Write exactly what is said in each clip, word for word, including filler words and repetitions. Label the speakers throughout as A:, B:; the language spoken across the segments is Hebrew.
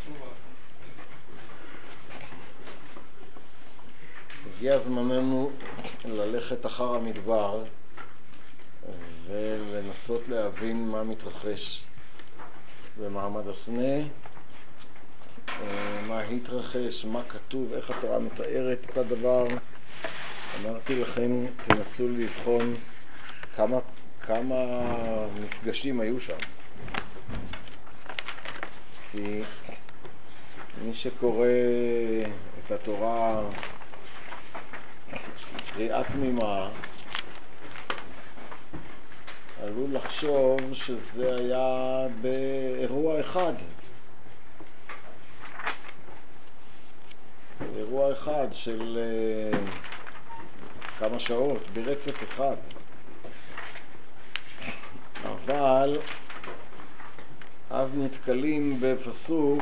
A: הגיע זמננו ללכת אחר המדבר ולנסות להבין מה מתרחש במעמד הסנה, מה התרחש, מה כתוב, איך התורה מתארת את הדבר. אמרתי לכם, תנסו לבחון כמה, כמה מפגשים היו שם. כי מי שקורא את התורה קריאה תמימה עלול לחשוב שזה היה באירוע אחד. אירוע אחד של כמה שעות, ברצף אחד. אבל אז נתקלים בפסוק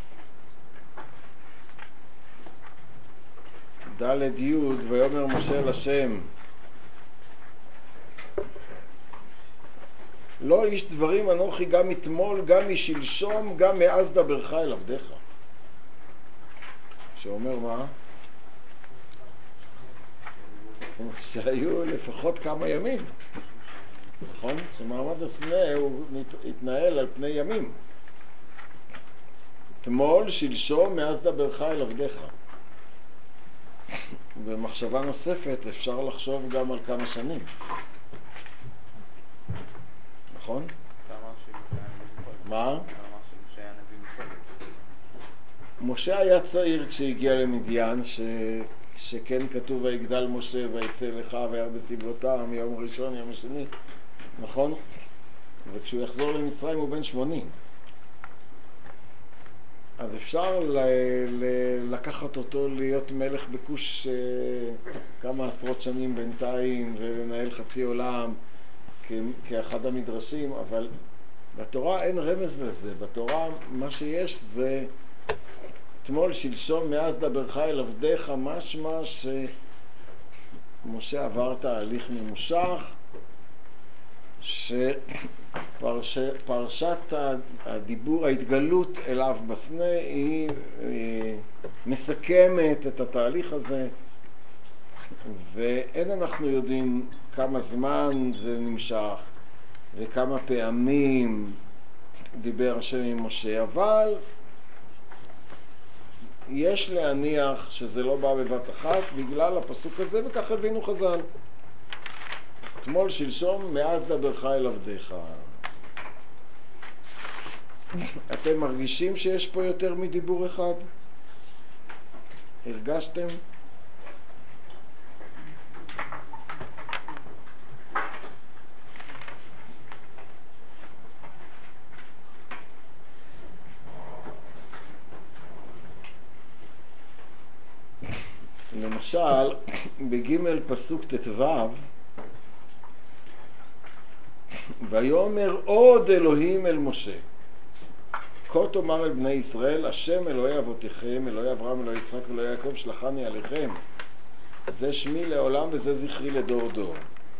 A: ד' י' ויאמר משה לשם לא איש דברים אנוכי גם אתמול גם משלשום גם מאז דברך אל עבדיך. שאומר מה? שהיו לפחות כמה ימים, נכון? שמעמד הסנה הוא התנהל על פני ימים. אתמול, שלשום, מאז דברך אל עבדיך. במחשבה נוספת אפשר לחשוב גם על כמה שנים, נכון? מה? משה היה צעיר כשהגיע למדיין, ש... שכן כתוב ויגדל משה ויצא לך והיה בסבלותם יום ראשון יום השני, נכון? וכשהוא יחזור למצרים הוא בן שמונים. אז אפשר ל... ל... לקחת אותו להיות מלך בכוש כמה עשרות שנים בינתיים ולנהל חצי עולם כ... כאחד המדרשים, אבל בתורה אין רמז לזה. בתורה מה שיש זה אתמול שלשום מאז דברך אל עבדיך, משמע שמשה עבר תהליך ממושך, שפרשת הדיבור, ההתגלות אליו בסנה היא, היא מסכמת את התהליך הזה, ואין אנחנו יודעים כמה זמן זה נמשך וכמה פעמים דיבר השם עם משה, אבל יש להניח שזה לא בא בבת אחת בגלל הפסוק הזה, וכך הבינו חז"ל. אתמול שלשום מאז דברך אל עבדיך. אתם מרגישים שיש פה יותר מדיבור אחד? הרגשתם? למשל, בג' פסוק תתוו, ויאמר עוד אלוהים אל משה, כה תאמר אל בני ישראל, השם אלוהי אבותיכם, אלוהי אברהם, אלוהי יצחק ואלוהי יעקב, שלחני עליכם. זה שמי לעולם וזה זכרי לדור דור.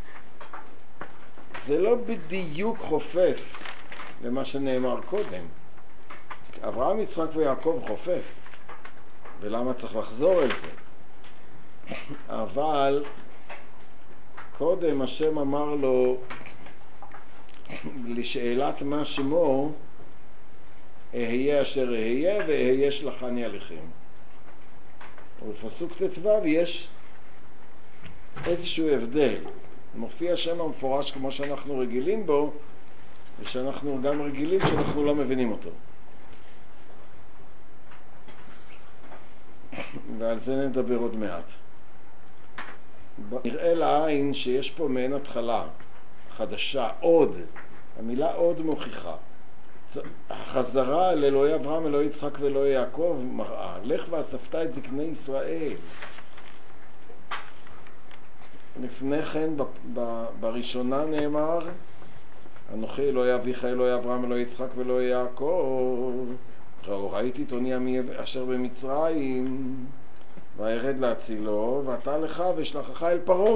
A: זה לא בדיוק חופף למה שנאמר קודם. אברהם, יצחק ויעקב חופף, ולמה צריך לחזור אל זה? אבל קודם השם אמר לו לשאלת מה שמו, אהיה אשר אהיה ואהיה שלחני עליכם. ובפסוק תתוו יש איזשהו הבדל. מופיע שם המפורש כמו שאנחנו רגילים בו, ושאנחנו גם רגילים שאנחנו לא מבינים אותו. ועל זה נדבר עוד מעט. נראה לעין שיש פה מעין התחלה חדשה, עוד. המילה עוד מוכיחה. החזרה לאלוהי אברהם, אלוהי יצחק ואלוהי יעקב מראה, לך ואספת את זקני ישראל. לפני כן בראשונה נאמר, אנוכי אלוהי אביך, אלוהי אברהם, אלוהי יצחק ואלוהי יעקב. ראיתי את עוני עמי אשר במצרים, וירד להצילו, ואתה לך ושלחך אל פרעה.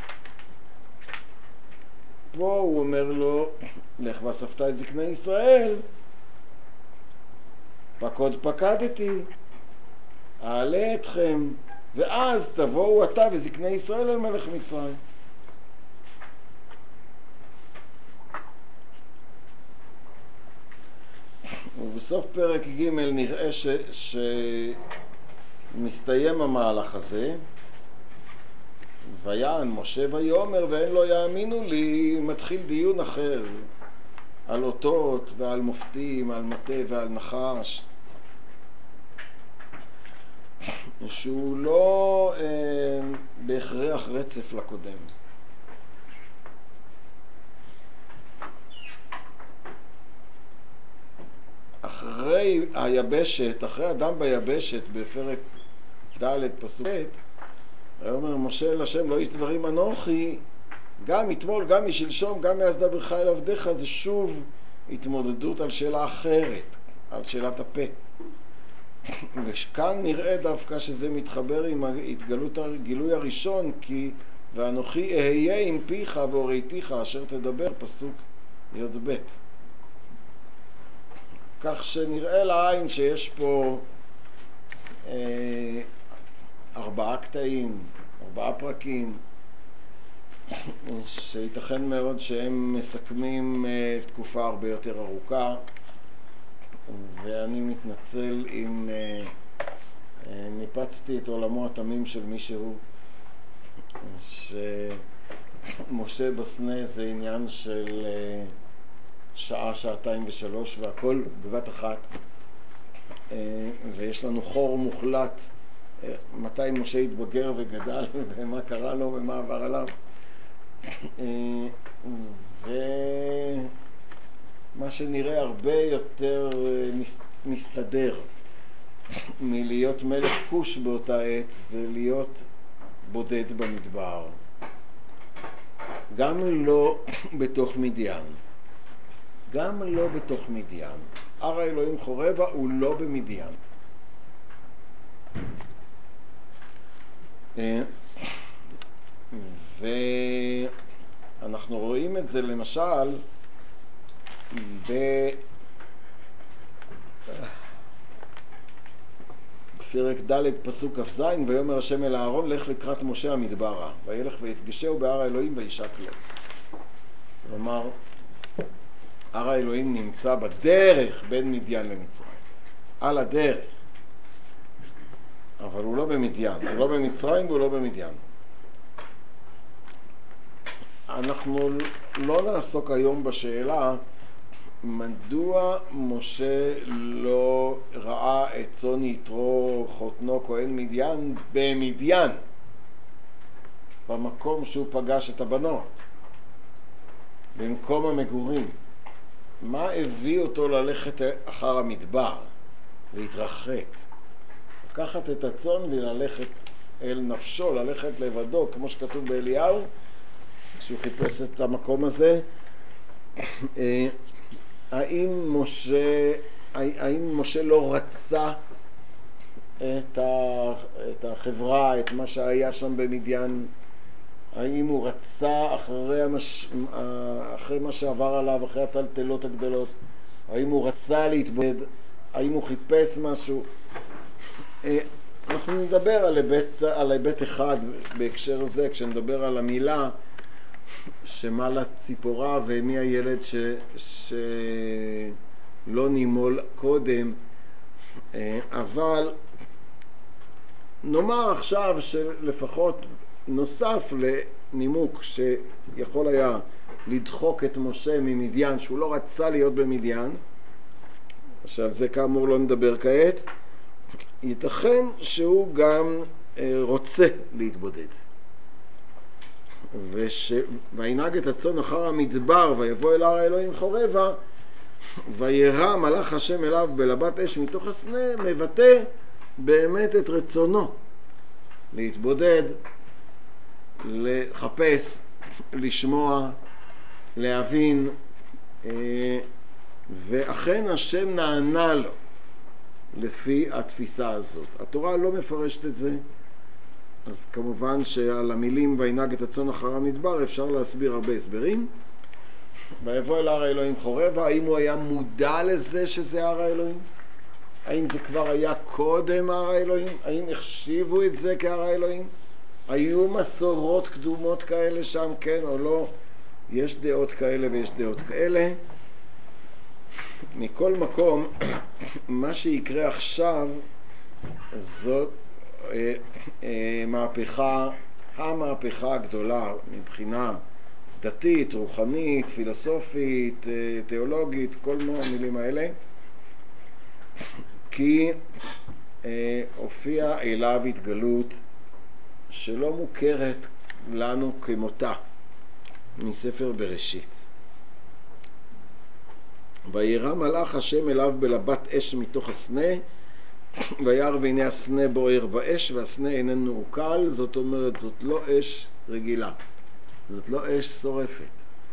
A: פה הוא אומר לו, לך ואספת את זקני ישראל, פקוד פקדתי, אעלה אתכם, ואז תבואו אתה וזקני ישראל אל מלך מצרים. ובסוף פרק ג' נראה ש... שמסתיים המהלך הזה, ויען משה ויאמר ואין לא יאמינו לי. מתחיל דיון אחר על אותות ועל מופתים, על מטה ועל נחש, שהוא לא אה, בהכרח רצף לקודם. אחרי היבשת, אחרי אדם ביבשת, בפרק ד' פסוק ב', אומר משה אל השם לא איש דברים אנוכי, גם אתמול, גם משלשום, גם מאז דברך אל עבדיך, זה שוב התמודדות על שאלה אחרת, על שאלת הפה. וכאן נראה דווקא שזה מתחבר עם התגלות הגילוי הראשון, כי ואנוכי אהיה עם פיך והוריתיך אשר תדבר, פסוק י"ב. כך שנראה לעין שיש פה אה, ארבעה קטעים, ארבעה פרקים, שייתכן מאוד שהם מסכמים אה, תקופה הרבה יותר ארוכה, ואני מתנצל אם אה, אה, ניפצתי את עולמו התמים של מישהו, שמשה בסנה זה עניין של אה, שעה, שעתיים ושלוש, והכל בבת אחת, ויש לנו חור מוחלט מתי משה התבגר וגדל ומה קרה לו ומה עבר עליו, ומה שנראה הרבה יותר מסתדר מלהיות מלך כוש באותה עת זה להיות בודד במדבר, גם לא בתוך מדיין, גם לא בתוך מדיין. הר האלוהים חורבה הוא לא במדיין. ואנחנו רואים את זה למשל בפרק ד' פסוק כ"ז, ויאמר השם אל אהרון לך לקראת משה המדברה, וילך ויפגשהו בהר האלוהים וישק לו. כלומר, הר האלוהים נמצא בדרך בין מדיין למצרים, על הדרך, אבל הוא לא במדיין, הוא לא במצרים והוא לא במדיין. אנחנו לא נעסוק היום בשאלה מדוע משה לא ראה את צאן יתרו חותנו כהן מדיין במדיין, במקום שהוא פגש את הבנות, במקום המגורים. מה הביא אותו ללכת אחר המדבר, להתרחק, לקחת את הצאן וללכת אל נפשו, ללכת לבדו, כמו שכתוב באליהו, כשהוא חיפש את המקום הזה? האם משה, האם משה לא רצה את החברה, את מה שהיה שם במדיין? האם הוא רצה אחרי, המש... אחרי מה שעבר עליו, אחרי הטלטלות הגדולות? האם הוא רצה להתבודד? האם הוא חיפש משהו? אנחנו נדבר על היבט, על היבט אחד בהקשר הזה, כשנדבר על המילה שמה לציפורה ומי הילד ש... שלא נימול קודם. אבל נאמר עכשיו שלפחות נוסף לנימוק שיכול היה לדחוק את משה ממדיין, שהוא לא רצה להיות במדיין, שעל זה כאמור לא נדבר כעת, ייתכן שהוא גם רוצה להתבודד. וש... וינהג את הצאן אחר המדבר ויבוא אל הר האלוהים חורבה, וירא מלאך השם אליו בלבת אש מתוך הסנה, מבטא באמת את רצונו להתבודד, לחפש, לשמוע, להבין, ואכן השם נענה לו לפי התפיסה הזאת. התורה לא מפרשת את זה, אז כמובן שעל המילים וינהג את הצאן אחר המדבר אפשר להסביר הרבה הסברים. ויבוא אל הר האלוהים חורבה, האם הוא היה מודע לזה שזה הר האלוהים? האם זה כבר היה קודם הר האלוהים? האם החשיבו את זה כהר האלוהים? היו מסורות קדומות כאלה שם, כן או לא? יש דעות כאלה ויש דעות כאלה. מכל מקום, מה שיקרה עכשיו זאת אה, אה, מהפכה, המהפכה הגדולה מבחינה דתית, רוחנית, פילוסופית, אה, תיאולוגית, כל המילים האלה, כי אה, הופיעה אליו התגלות שלא מוכרת לנו כמותה מספר בראשית. וירא מלאך השם אליו בלבת אש מתוך הסנה, וירא והנה הסנה בוער באש, והסנה איננו מעוקל. זאת אומרת, זאת לא אש רגילה, זאת לא אש שורפת.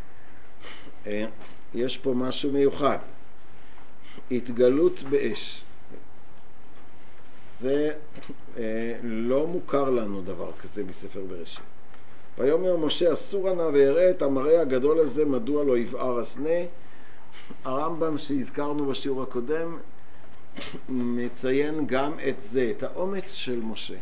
A: יש פה משהו מיוחד, התגלות באש. זה לא מוכר לנו דבר כזה בספר בראשית. ויאמר משה אסור נא ואראה את המראה הגדול הזה, מדוע לא יבער הסנה. הרמב"ם שהזכרנו בשיעור הקודם מציין גם את זה, את האומץ של משה.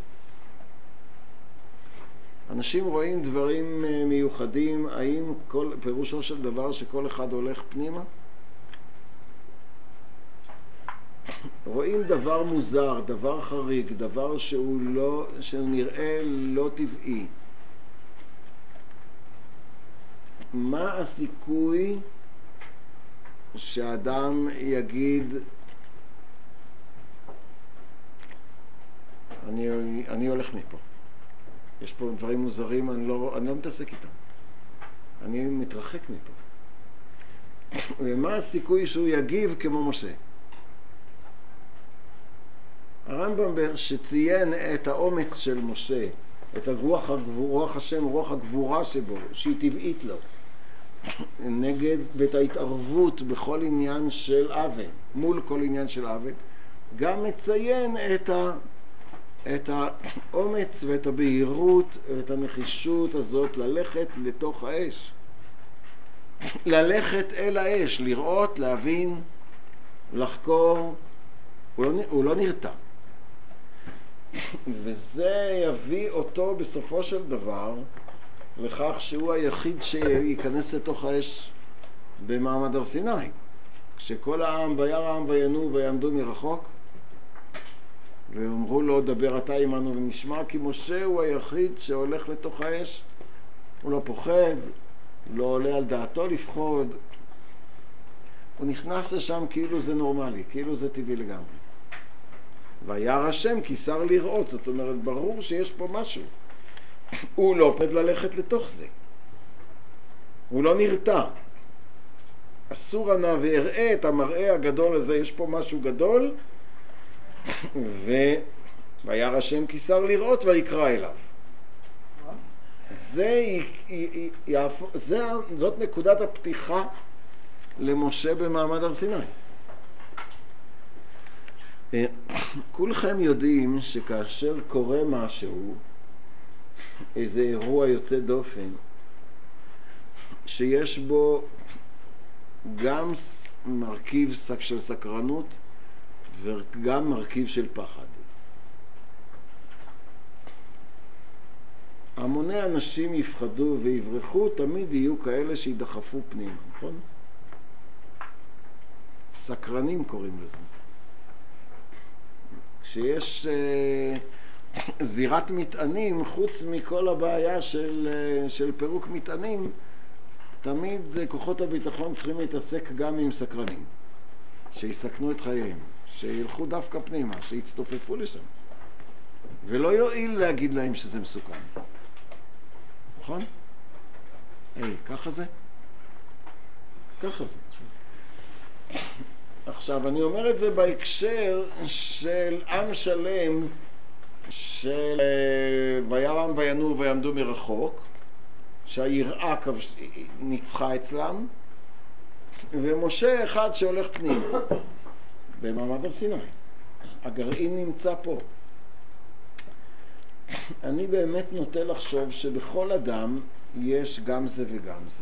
A: אנשים רואים דברים מיוחדים, האם כל, פירושו של דבר שכל אחד הולך פנימה? רואים דבר מוזר, דבר חריג, דבר שהוא לא, שהוא נראה לא טבעי. מה הסיכוי שאדם יגיד אני, אני הולך מפה, יש פה דברים מוזרים, אני לא, אני לא מתעסק איתם, אני מתרחק מפה? ומה הסיכוי שהוא יגיב כמו משה? הרמב"ם שציין את האומץ של משה, את הרוח הגבורה, רוח השם, רוח הגבורה שבו, שהיא טבעית לו, נגד, ואת ההתערבות בכל עניין של עוול, מול כל עניין של עוול, גם מציין את, ה, את האומץ ואת הבהירות ואת הנחישות הזאת ללכת לתוך האש. ללכת אל האש, לראות, להבין, לחקור. הוא לא, הוא לא נרתע. וזה יביא אותו בסופו של דבר לכך שהוא היחיד שייכנס לתוך האש במעמד הר סיני. כשכל העם, וירא העם וינועו ויעמדו מרחוק, ואומרו לו דבר אתה עמנו ונשמע, כי משה הוא היחיד שהולך לתוך האש. הוא לא פוחד, לא עולה על דעתו לפחוד, הוא נכנס לשם כאילו זה נורמלי, כאילו זה טבעי לגמרי. וירא השם כי שר לראות, זאת אומרת ברור שיש פה משהו. הוא לא פחד ללכת לתוך זה, הוא לא נרתע. אסור נא ואראה את המראה הגדול הזה, יש פה משהו גדול. ו... וירא השם כי שר לראות ויקרא אליו. זה, י... י... י... זה... זאת נקודת הפתיחה למשה במעמד הר סיני. כולכם יודעים שכאשר קורה משהו, איזה אירוע יוצא דופן, שיש בו גם מרכיב של סקרנות וגם מרכיב של פחד. המוני אנשים יפחדו ויברחו, תמיד יהיו כאלה שידחפו פנימה, נכון? סקרנים קוראים לזה. כשיש אה, זירת מטענים, חוץ מכל הבעיה של, אה, של פירוק מטענים, תמיד כוחות הביטחון צריכים להתעסק גם עם סקרנים, שיסכנו את חייהם, שילכו דווקא פנימה, שיצטופפו לשם. ולא יועיל להגיד להם שזה מסוכן. נכון? היי, ככה זה? ככה זה. עכשיו, אני אומר את זה בהקשר של עם שלם, של וירא העם וינועו ויעמדו מרחוק, שהיראה ניצחה אצלם, ומשה אחד שהולך פנימה, במעמד הר סיני. הגרעין נמצא פה. אני באמת נוטה לחשוב שבכל אדם יש גם זה וגם זה.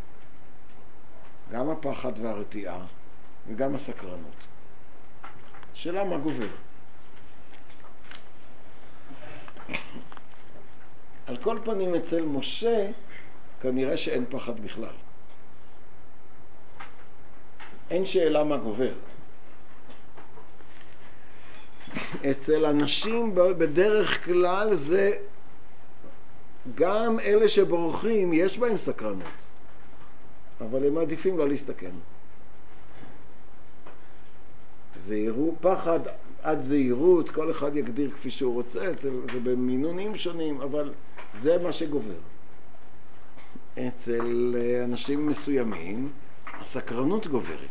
A: גם הפחד והרתיעה וגם הסקרנות. שאלה מה גובר. על כל פנים אצל משה כנראה שאין פחד בכלל. אין שאלה מה גובר. אצל אנשים בדרך כלל זה גם אלה שבורחים יש בהם סקרנות, אבל הם מעדיפים לא להסתכן. זהירות, פחד עד זהירות, כל אחד יגדיר כפי שהוא רוצה, זה, זה במינונים שונים, אבל זה מה שגובר. אצל אנשים מסוימים הסקרנות גוברת.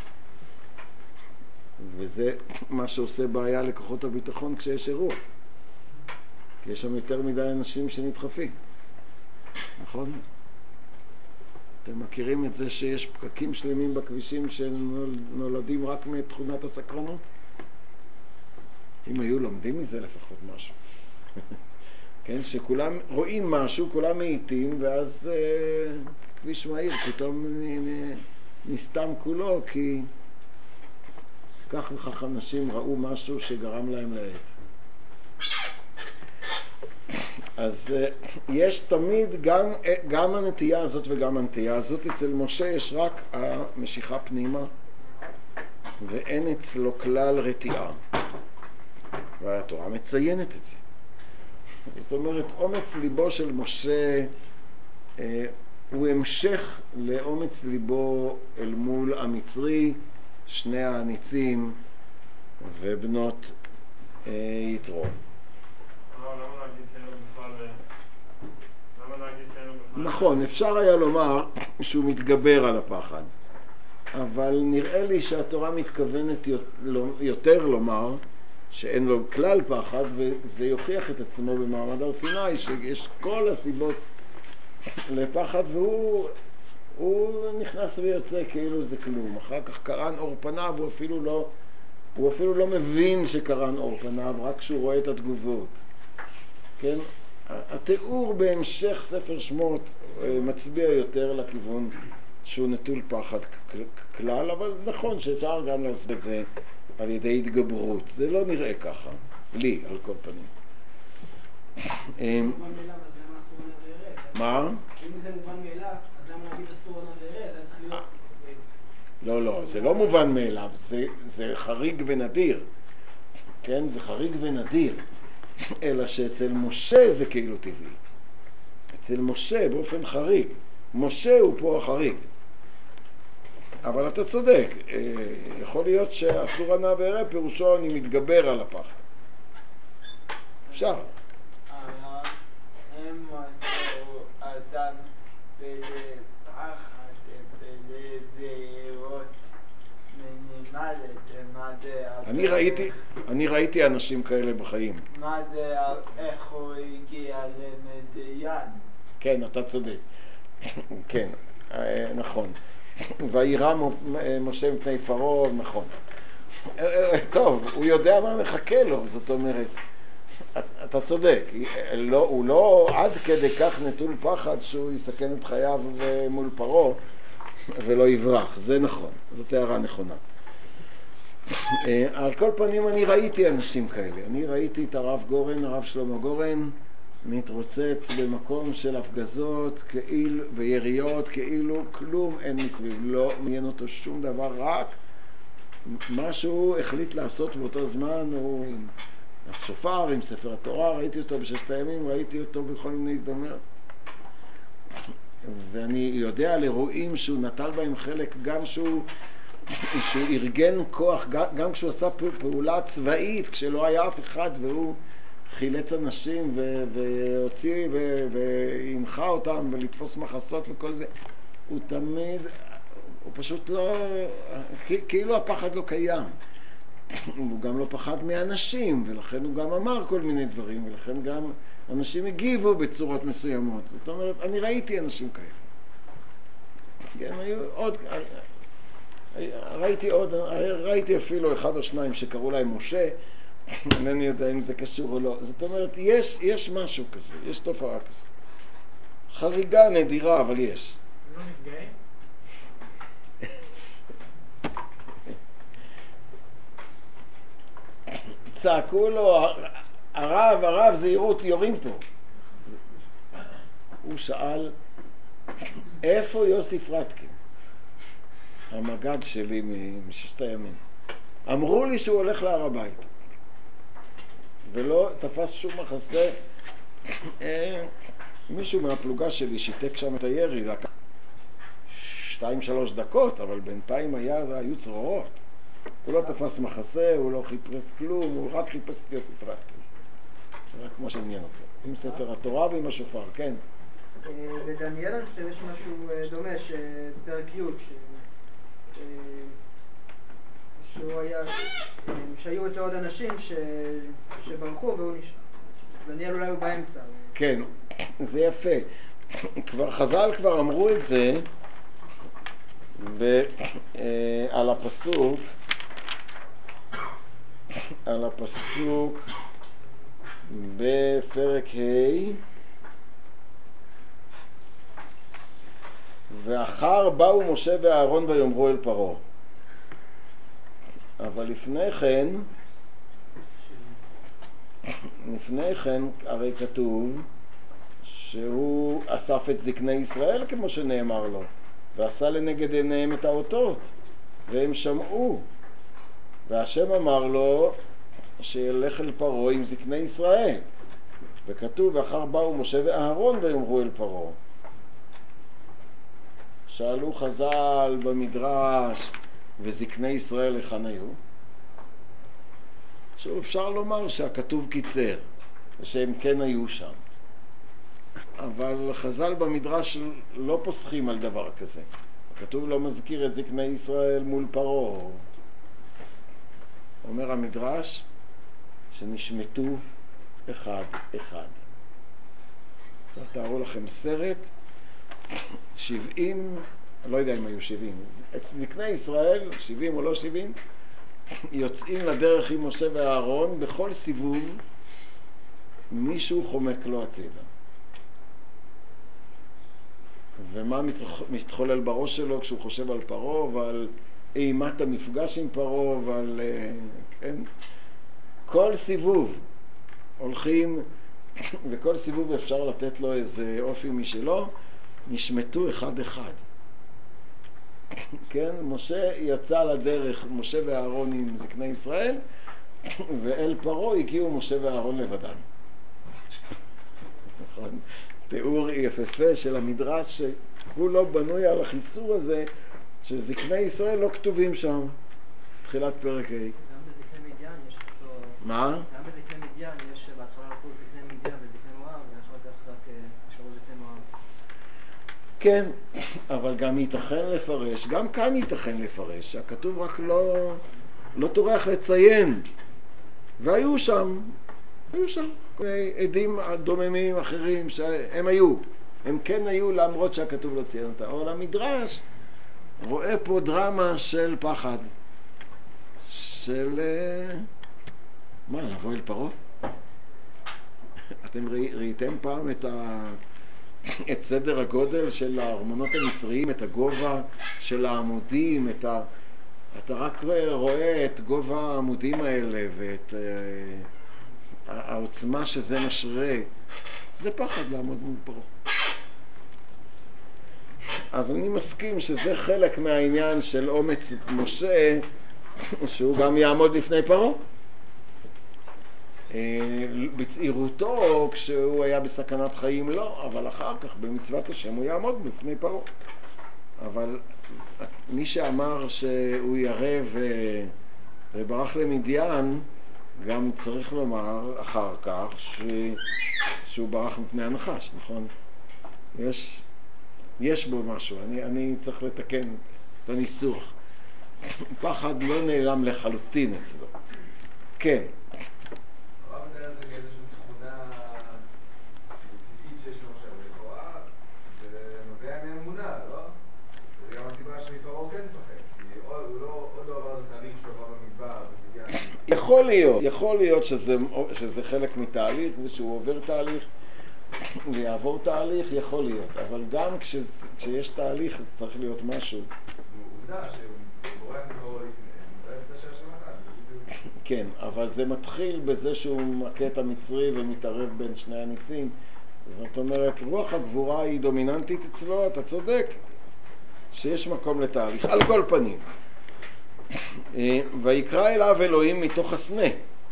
A: וזה מה שעושה בעיה לכוחות הביטחון כשיש אירוע. כי יש שם יותר מדי אנשים שנדחפים. נכון? אתם מכירים את זה שיש פקקים שלמים בכבישים שנולדים רק מתכונת הסקרנות? אם היו לומדים מזה לפחות משהו. כן, שכולם רואים משהו, כולם מאיטים, ואז אה, כביש מהיר פתאום נ, נ, נסתם כולו, כי כך וכך אנשים ראו משהו שגרם להם לעט. אז אה, יש תמיד גם, גם הנטייה הזאת וגם הנטייה הזאת. אצל משה יש רק המשיכה פנימה, ואין אצלו כלל רתיעה. והתורה מציינת את זה. זאת אומרת, אומץ ליבו של משה אה, הוא המשך לאומץ ליבו אל מול המצרי, שני הניצים ובנות אה, יתרו. נכון, אפשר היה לומר שהוא מתגבר על הפחד, אבל נראה לי שהתורה מתכוונת יותר לומר שאין לו כלל פחד, וזה יוכיח את עצמו במעמד הר סיני, שיש כל הסיבות לפחד, והוא הוא נכנס ויוצא כאילו זה כלום. אחר כך קרן אור פניו, הוא אפילו לא, הוא אפילו לא מבין שקרן אור פניו, רק כשהוא רואה את התגובות. כן? התיאור בהמשך ספר שמות מצביע יותר לכיוון שהוא נטול פחד כלל, אבל נכון שאפשר גם לעשות את זה על ידי התגברות. זה לא נראה ככה, לי, על כל פנים. מה?
B: אם זה מובן מאליו, אז למה להגיד אסור עונה וירא? זה צריך להיות...
A: לא, לא, זה לא מובן מאליו, זה, זה חריג ונדיר. כן, זה חריג ונדיר. אלא שאצל משה זה כאילו טבעי. אצל משה באופן חריג. משה הוא פה החריג. אבל אתה צודק, יכול להיות שאסור עונה וירא פירושו אני מתגבר על הפחד. אפשר.
C: הם עשו אדם בלפחד ולבהירות מינימלית. מה זה...
A: אני ראיתי, אני ראיתי אנשים כאלה בחיים.
C: מה זה, איך הוא הגיע למדיין?
A: כן, אתה צודק. כן, נכון. וירא משה מפני פרעה, נכון. טוב, הוא יודע מה מחכה לו, זאת אומרת, אתה צודק, לא, הוא לא עד כדי כך נטול פחד שהוא יסכן את חייו מול פרעה ולא יברח, זה נכון, זאת הערה נכונה. על כל פנים אני ראיתי אנשים כאלה, אני ראיתי את הרב גורן, הרב שלמה גורן, מתרוצץ במקום של הפגזות כאילו, ויריות כאילו כלום אין מסביב, לא מעניין אותו שום דבר, רק מה שהוא החליט לעשות באותו זמן הוא עם השופר, עם ספר התורה, ראיתי אותו בששת הימים, ראיתי אותו בכל מיני הזדמנויות, ואני יודע על אירועים שהוא נטל בהם חלק, גם שהוא, שהוא ארגן כוח, גם כשהוא עשה פעולה צבאית כשלא היה אף אחד, והוא חילץ אנשים ו- והוציא ו- והנחה אותם ולתפוס מחסות וכל זה, הוא תמיד, הוא פשוט לא, כאילו הפחד לא קיים. הוא גם לא פחד מאנשים, ולכן הוא גם אמר כל מיני דברים, ולכן גם אנשים הגיבו בצורות מסוימות. זאת אומרת, אני ראיתי אנשים כאלה. כן, היו עוד, ראיתי עוד, ראיתי אפילו אחד או שניים שקראו להם משה, אינני יודע אם זה קשור או לא. זאת אומרת, יש, יש משהו כזה, יש תופעה כזאת. חריגה נדירה, אבל יש.
B: לא נפגעים?
A: צעקו לו, הרב, הרב, זהירות, יורים פה. הוא שאל, איפה יוסי פרטקין? המגד שלי מששת הימים. אמרו לי שהוא הולך להר הבית. ולא תפס שום מחסה. מישהו מהפלוגה שלי שיתק שם את הירי, זה לקח שתיים שלוש דקות, אבל בינתיים היה, היו צרורות. הוא לא תפס מחסה, הוא לא חיפש כלום, הוא רק חיפש את יוסי פרטקין. זה רק כמו שעניין אותו. עם ספר התורה ועם השופר, כן.
D: בדניאל אני חושב יש משהו דומה, פרק י' שהוא היה, שהיו את עוד אנשים שברחו והוא נשאר. דניאל אולי הוא באמצע.
A: כן, זה יפה. כבר חז"ל כבר אמרו את זה על הפסוק, על הפסוק בפרק ה' ואחר באו משה ואהרון ויאמרו אל פרעה. אבל לפני כן, לפני כן הרי כתוב שהוא אסף את זקני ישראל כמו שנאמר לו, ועשה לנגד עיניהם את האותות, והם שמעו. והשם אמר לו שילך אל פרעה עם זקני ישראל. וכתוב, ואחר באו משה ואהרון ויאמרו אל פרעה. שאלו חז"ל במדרש, וזקני ישראל היכן היו? עכשיו אפשר לומר שהכתוב קיצר, ושהם כן היו שם. אבל חז"ל במדרש לא פוסחים על דבר כזה. הכתוב לא מזכיר את זקני ישראל מול פרעה. אומר המדרש שנשמטו אחד אחד. תארו לכם סרט, שבעים, לא יודע אם היו שבעים, זקני ישראל, שבעים או לא שבעים, יוצאים לדרך עם משה ואהרון, בכל סיבוב מישהו חומק לו הצידה. ומה מתחולל בראש שלו כשהוא חושב על פרעה ועל אימת המפגש עם פרעה ועל, כן? כל סיבוב הולכים, וכל סיבוב אפשר לתת לו איזה אופי משלו, נשמטו אחד אחד. כן, משה יצא לדרך, משה ואהרון עם זקני ישראל, ואל פרעה הגיעו משה ואהרון לבדם. נכון? תיאור יפהפה של המדרש שהוא לא בנוי על החיסור הזה, שזקני ישראל לא כתובים שם. תחילת פרק ה'.
B: גם בזקני מדיין יש אותו...
A: מה?
B: גם בזקני מדיין יש בהתחלה הלכו זקני מדיין וזקני מואב, ואחר כך רק נשארו זקני מואב.
A: כן, אבל גם ייתכן לפרש, גם כאן ייתכן לפרש, הכתוב רק לא, לא טורח לציין. והיו שם, היו שם עדים דוממים אחרים שהם היו, הם כן היו למרות שהכתוב לא ציין אותה. אבל המדרש רואה פה דרמה של פחד, של מה, לבוא אל פרעה? אתם ראיתם פעם את ה... את סדר הגודל של הארמונות המצריים, את הגובה של העמודים, את ה... אתה רק רואה את גובה העמודים האלה ואת uh, העוצמה שזה משרה. זה פחד לעמוד מול פרעה. אז אני מסכים שזה חלק מהעניין של אומץ משה, שהוא גם יעמוד לפני פרעה. בצעירותו, כשהוא היה בסכנת חיים, לא, אבל אחר כך במצוות השם הוא יעמוד בפני פרעה. אבל מי שאמר שהוא ירא ו... וברח למדיין, גם צריך לומר אחר כך ש... שהוא ברח מפני הנחש, נכון? יש, יש בו משהו, אני, אני צריך לתקן את הניסוח. פחד לא נעלם לחלוטין אצלו. כן. יכול להיות, יכול להיות שזה, שזה חלק מתהליך ושהוא עובר תהליך ויעבור תהליך, יכול להיות, אבל גם כש, כשיש תהליך צריך להיות משהו.
E: עובדה שהוא בורח מפרעה לפני, הוא בורח את השעה של מחר.
A: כן, אבל זה מתחיל בזה שהוא מכה את המצרי ומתערב בין שני הניצים. זאת אומרת, רוח הגבורה היא דומיננטית אצלו, אתה צודק, שיש מקום לתהליך. על כל פנים, ויקרא אליו אלוהים מתוך הסנה,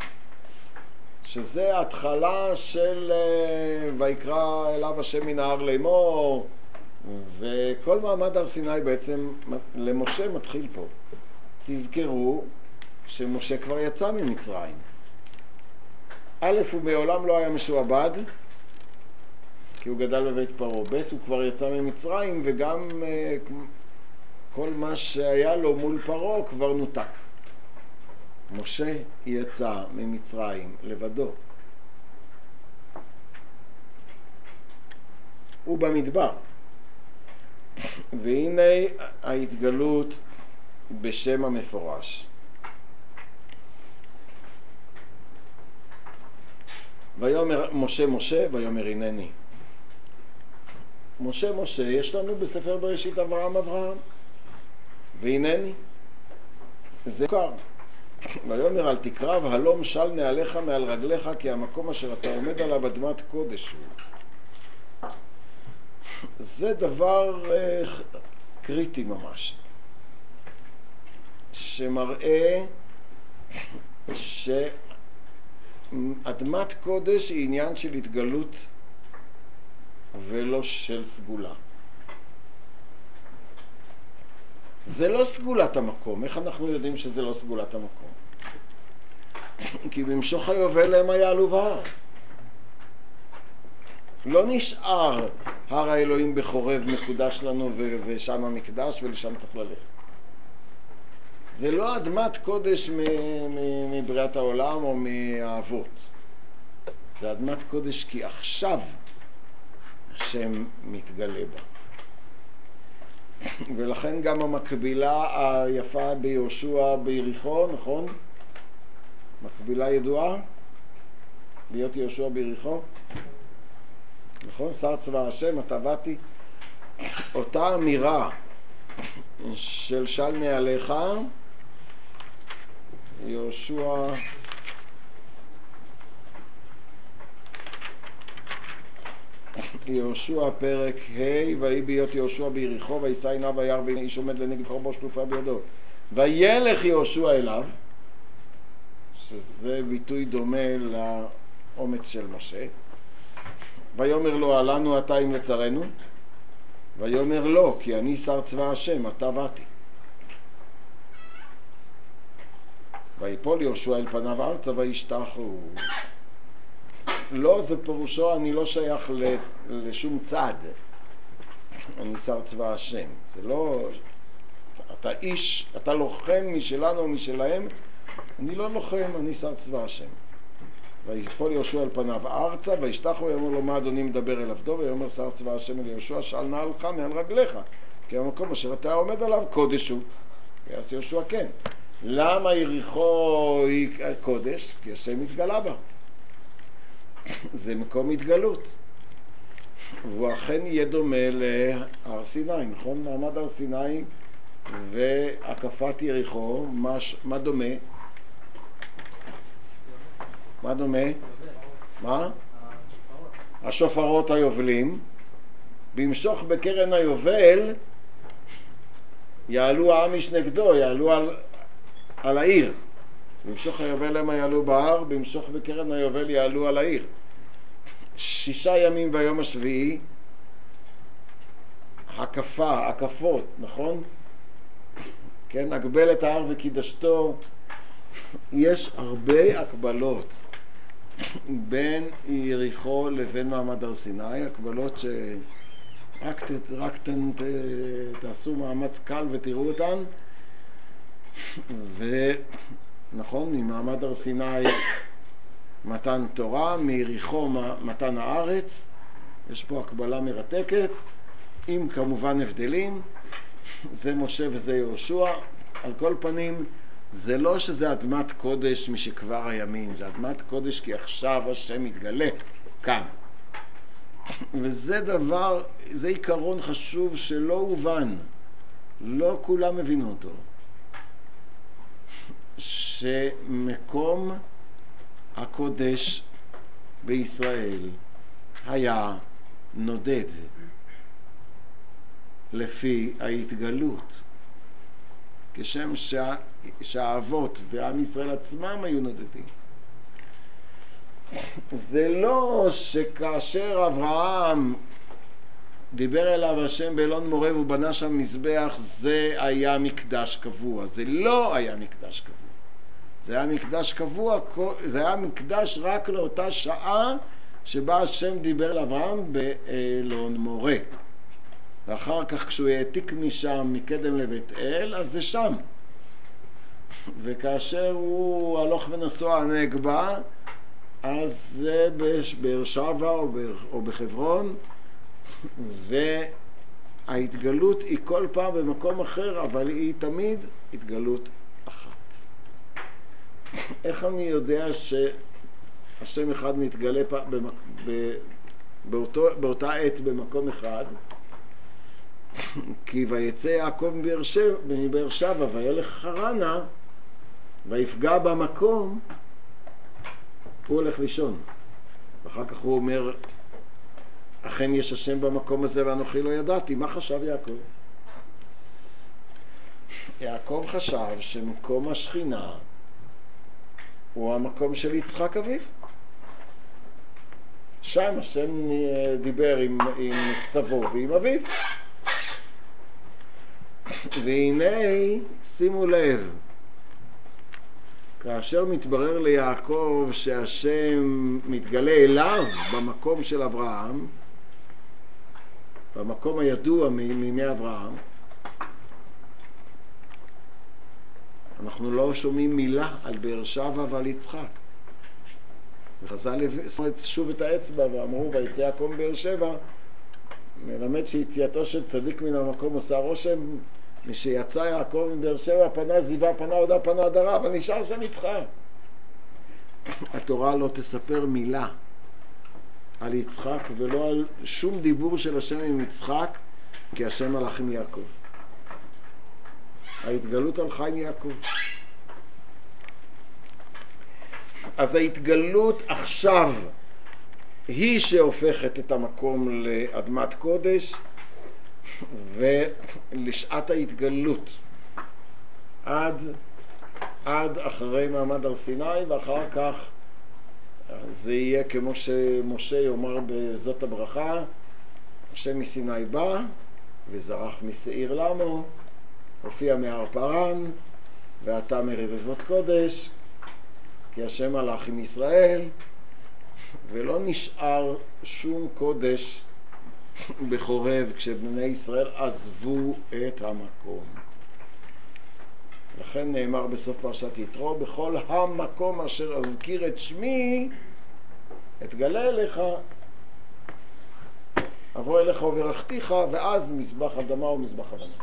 A: שזה ההתחלה של ויקרא אליו השם מן ההר לאמור, וכל מעמד הר סיני בעצם למשה מתחיל פה. תזכרו שמשה כבר יצא ממצרים. א', הוא מעולם לא היה משועבד, כי הוא גדל בבית פרעה. ב', הוא כבר יצא ממצרים, וגם כל מה שהיה לו מול פרעה כבר נותק. משה יצא ממצרים לבדו. הוא במדבר. והנה ההתגלות בשם המפורש. ויאמר משה משה ויאמר הנני. משה משה יש לנו בספר בראשית אברהם אברהם, והנני זה קר. ויאמר אל תקרב הלום של נעליך מעל רגליך, כי המקום אשר אתה עומד עליו אדמת קודש הוא. זה דבר uh, קריטי ממש, שמראה שאדמת קודש היא עניין של התגלות ולא של סגולה. זה לא סגולת המקום. איך אנחנו יודעים שזה לא סגולת המקום? כי במשוך היובל הם יעלו בהר. לא נשאר הר האלוהים בחורב מקודש לנו ו- ושם המקדש ולשם צריך ללכת. זה לא אדמת קודש מ- מ- מבריאת העולם או מהאבות. זה אדמת קודש כי עכשיו השם מתגלה בה. ולכן גם המקבילה היפה ביהושע ביריחו, נכון? מקבילה ידועה? להיות יהושע ביריחו? נכון? שר צבא השם, אתה באתי. אותה אמירה של של נעליך, יהושע יהושע פרק ה' ויהי בהיות יהושע ביריחו וישא עיניו וירא והנה איש עומד לנגד חרבו שלופה בידו וילך יהושע אליו, שזה ביטוי דומה לאומץ של משה. ויאמר לו עלנו אתה אם לצרנו, ויאמר לא כי אני שר צבא השם אתה באתי. ויפול יהושע אל פניו ארצה וישתחו. לא, זה פירושו אני לא שייך לשום צד, אני שר צבא השם. זה לא, אתה איש, אתה לוחם משלנו או משלהם, אני לא לוחם, אני שר צבא השם. ויפול יהושע על פניו ארצה וישתחו, ויאמר לו מה אדוני מדבר אל עבדו, ויאמר שר צבא השם אל יהושע של נעלך מעל רגליך, כי המקום אשר אתה עומד עליו קודש הוא. ויעש יהושע כן. למה יריחו היא קודש? כי השם מתגלה בה. זה מקום התגלות. והוא אכן יהיה דומה להר סיני, נכון? מעמד הר סיני והקפת יריחו, מה, מה דומה? מה דומה? מה? השופרות היובלים. במשוך בקרן היובל יעלו האמיש נגדו, יעלו על, על העיר. במשוך היובל הם יעלו בהר, במשוך בקרן היובל יעלו על העיר. שישה ימים והיום השביעי, הקפה, הקפות, נכון? כן, אגבל את ההר וקידשתו. יש הרבה הקבלות בין יריחו לבין מעמד הר סיני, הקבלות שרק ת, רק ת, ת, תעשו מאמץ קל ותראו אותן. ונכון, ממעמד הר סיני מתן תורה, מיריחו מתן הארץ. יש פה הקבלה מרתקת, עם כמובן הבדלים. זה משה וזה יהושע. על כל פנים, זה לא שזה אדמת קודש משכבר הימין, זה אדמת קודש כי עכשיו השם מתגלה כאן. וזה דבר, זה עיקרון חשוב שלא הובן, לא כולם הבינו אותו. שמקום הקודש בישראל היה נודד לפי ההתגלות, כשם שה, שהאבות ועם ישראל עצמם היו נודדים. זה לא שכאשר אברהם דיבר אליו השם באלון מורה והוא בנה שם מזבח, זה היה מקדש קבוע. זה לא היה מקדש קבוע. זה היה מקדש קבוע, זה היה מקדש רק לאותה שעה שבה השם דיבר לאברהם באלון מורה. ואחר כך כשהוא העתיק משם מקדם לבית אל, אז זה שם. וכאשר הוא הלוך ונסוע הנגבה, אז זה בבאר שבע או בחברון, וההתגלות היא כל פעם במקום אחר, אבל היא תמיד התגלות אחת. איך אני יודע שהשם אחד מתגלה במק... באותו... באותה עת במקום אחד? כי ויצא יעקב מבאר שבע, מבאר שבע וילך חרנה ויפגע במקום, הוא הולך לישון. ואחר כך הוא אומר, אכן יש השם במקום הזה ואנוכי לא ידעתי. מה חשב יעקב? יעקב חשב שמקום השכינה הוא המקום של יצחק אביו. שם השם דיבר עם, עם סבו ועם אביו. והנה, שימו לב, כאשר מתברר ליעקב שהשם מתגלה אליו במקום של אברהם, במקום הידוע מימי אברהם, אנחנו לא שומעים מילה על באר שבע ועל יצחק. וחז"ל שמו שוב את האצבע ואמרו, ויצא יעקב מבאר שבע, מלמד שיציאתו של צדיק מן המקום עושה רושם. משיצא יעקב מבאר שבע, פנה זיווה, פנה הודה, פנה הדרה, אבל נשאר שם יצחק. התורה לא תספר מילה על יצחק ולא על שום דיבור של השם עם יצחק, כי השם הלך עם יעקב. ההתגלות הלכה עם יעקב. אז ההתגלות עכשיו היא שהופכת את המקום לאדמת קודש, ולשעת ההתגלות עד, עד אחרי מעמד הר סיני, ואחר כך זה יהיה כמו שמשה יאמר בזאת הברכה, השם מסיני בא וזרח משעיר למו, הופיע מהר פרן ואתה מרבבות קודש, כי השם הלך עם ישראל, ולא נשאר שום קודש בחורב כשבני ישראל עזבו את המקום. לכן נאמר בסוף פרשת יתרו, בכל המקום אשר אזכיר את שמי אתגלה אליך, אבוא אליך וברכתיך, ואז מזבח אדמה ומזבח אדמה.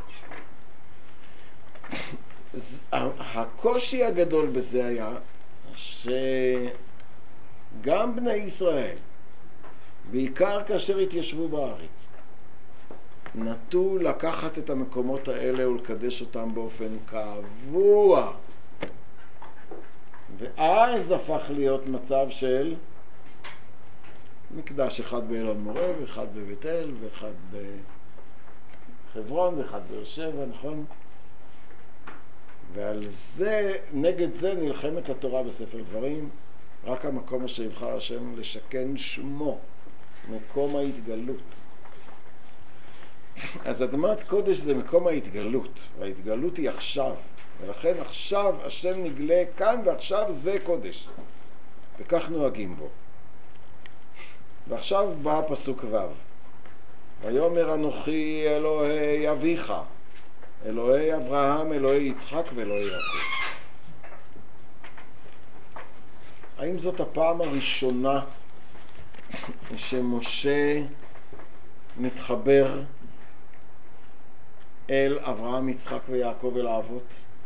A: הקושי הגדול בזה היה שגם בני ישראל, בעיקר כאשר התיישבו בארץ, נטו לקחת את המקומות האלה ולקדש אותם באופן קבוע, ואז הפך להיות מצב של מקדש אחד באלון מורה ואחד בבית אל ואחד בחברון ואחד באר שבע, נכון? ועל זה, נגד זה נלחמת התורה בספר דברים, רק המקום אשר יבחר השם לשכן שמו, מקום ההתגלות. אז אדמת קודש זה מקום ההתגלות, וההתגלות היא עכשיו, ולכן עכשיו השם נגלה כאן ועכשיו זה קודש, וכך נוהגים בו. ועכשיו בא פסוק ו', ויאמר אנוכי אלוהי אביך, אלוהי אברהם, אלוהי יצחק ואלוהי יעקב. האם זאת הפעם הראשונה שמשה מתחבר אל אברהם, יצחק ויעקב, אל האבות?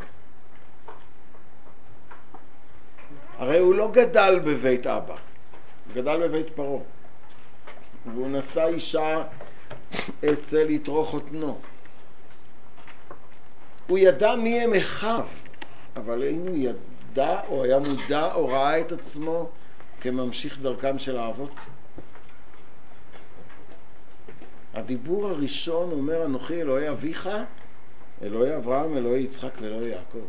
A: הרי הוא לא גדל בבית אבא, הוא גדל בבית פרעה, והוא נשא אישה אצל יתרו חותנו. הוא ידע מי הם אחיו, אבל האם הוא ידע או היה מודע או ראה את עצמו כממשיך דרכם של האבות? הדיבור הראשון אומר, אנוכי אלוהי אביך, אלוהי אברהם, אלוהי יצחק ואלוהי יעקב.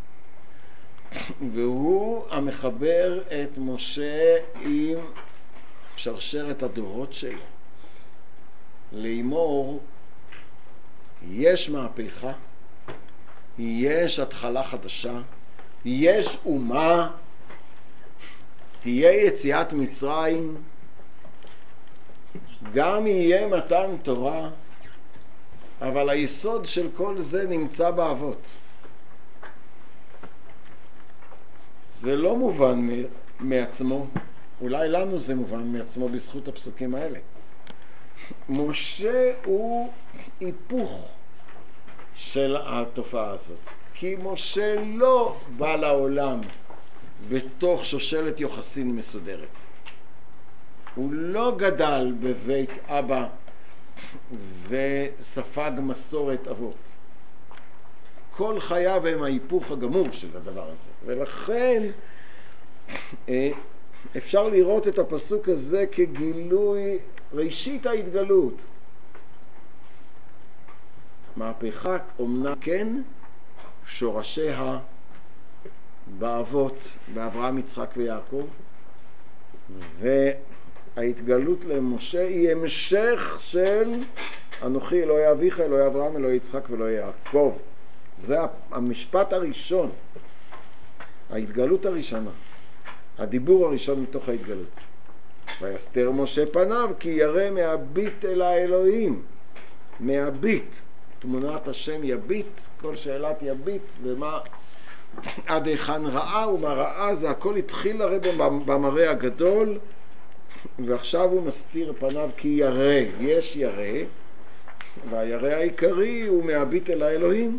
A: והוא המחבר את משה עם שרשרת הדורות שלו. לאמור, יש מהפכה, יש התחלה חדשה, יש אומה, תהיה יציאת מצרים, גם יהיה מתן תורה, אבל היסוד של כל זה נמצא באבות. זה לא מובן מעצמו, אולי לנו זה מובן מעצמו בזכות הפסוקים האלה. משה הוא היפוך של התופעה הזאת, כי משה לא בא לעולם בתוך שושלת יוחסין מסודרת. הוא לא גדל בבית אבא וספג מסורת אבות. כל חייו הם ההיפוך הגמור של הדבר הזה, ולכן אפשר לראות את הפסוק הזה כגילוי ראשית ההתגלות. מהפכה אומנם כן, שורשיה באבות, באברהם, יצחק ויעקב, וההתגלות למשה היא המשך של אנוכי אלוהי אביך, אלוהי אברהם, אלוהי יצחק ואלוהי יעקב. זה המשפט הראשון, ההתגלות הראשונה, הדיבור הראשון מתוך ההתגלות. ויסתר משה פניו כי ירא מהביט אל האלוהים. מהביט, תמונת השם יביט, כל שאלת יביט, ומה עד היכן ראה ומה ראה, זה הכל התחיל הרי במראה הגדול, ועכשיו הוא מסתיר פניו כי ירא, יש ירא, והירא העיקרי הוא מהביט אל האלוהים.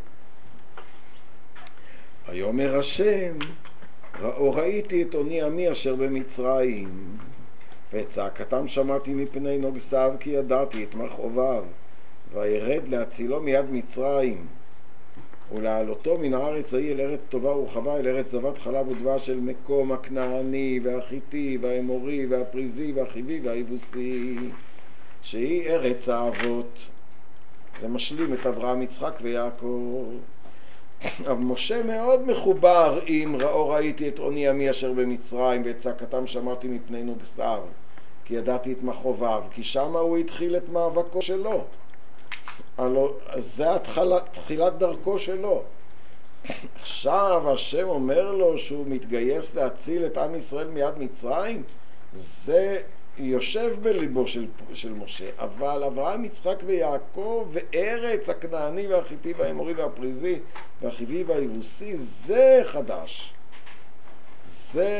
A: ויאמר השם, ראו ראיתי את עוני עמי אשר במצרים, ואת צעקתם שמעתי מפני נוגסיו, כי ידעתי את מכאוביו, וירד להצילו מיד מצרים, ולהעלותו מן הארץ ההיא אל ארץ טובה ורחבה, אל ארץ זבת חלב ודבש, של מקום הכנעני והחיתי והאמורי והפריזי והחיבי והיבוסי, שהיא ארץ האבות. זה משלים את אברהם, יצחק ויעקב. אבל משה מאוד מחובר עם ראו ראיתי את עוני עמי אשר במצרים, ואת צעקתם שמעתי מפני נוגסיו, כי ידעתי את מכאוביו, כי שם הוא התחיל את מאבקו שלו. הלוא זה התחלת, תחילת דרכו שלו. עכשיו השם אומר לו שהוא מתגייס להציל את עם ישראל מיד מצרים, זה יושב בליבו של, של משה. אבל אברהם, יצחק ויעקב וארץ הכנעני והחיתי והאמורי והפריזי והחיבי והיבוסי, זה חדש. זה,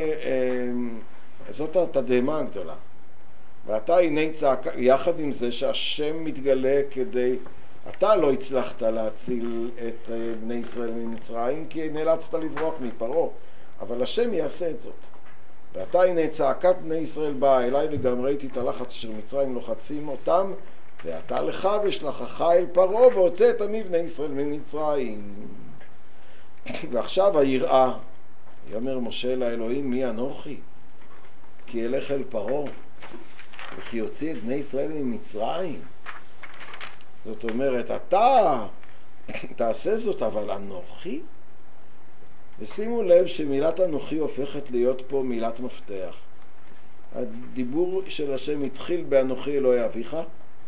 A: זאת התדהמה הגדולה. ואתה הנה צעקה, יחד עם זה שהשם מתגלה כדי, אתה לא הצלחת להציל את בני ישראל ממצרים, כי נאלצת לברוח מפרעה, אבל השם יעשה את זאת. ואתה הנה צעקת בני ישראל באה אליי, וגם ראיתי את הלחץ אשר מצרים לוחצים אותם, ואתה לך ושלחך אל פרעה, והוצא את עמי בני ישראל ממצרים. ועכשיו היראה, יאמר משה אל האלוהים, מי אנוכי? כי אלך אל פרעה, וכי יוציא את בני ישראל ממצרים. זאת אומרת, אתה תעשה זאת, אבל אנוכי? ושימו לב שמילת אנוכי הופכת להיות פה מילת מפתח. הדיבור של השם התחיל באנוכי אלוהי אביך,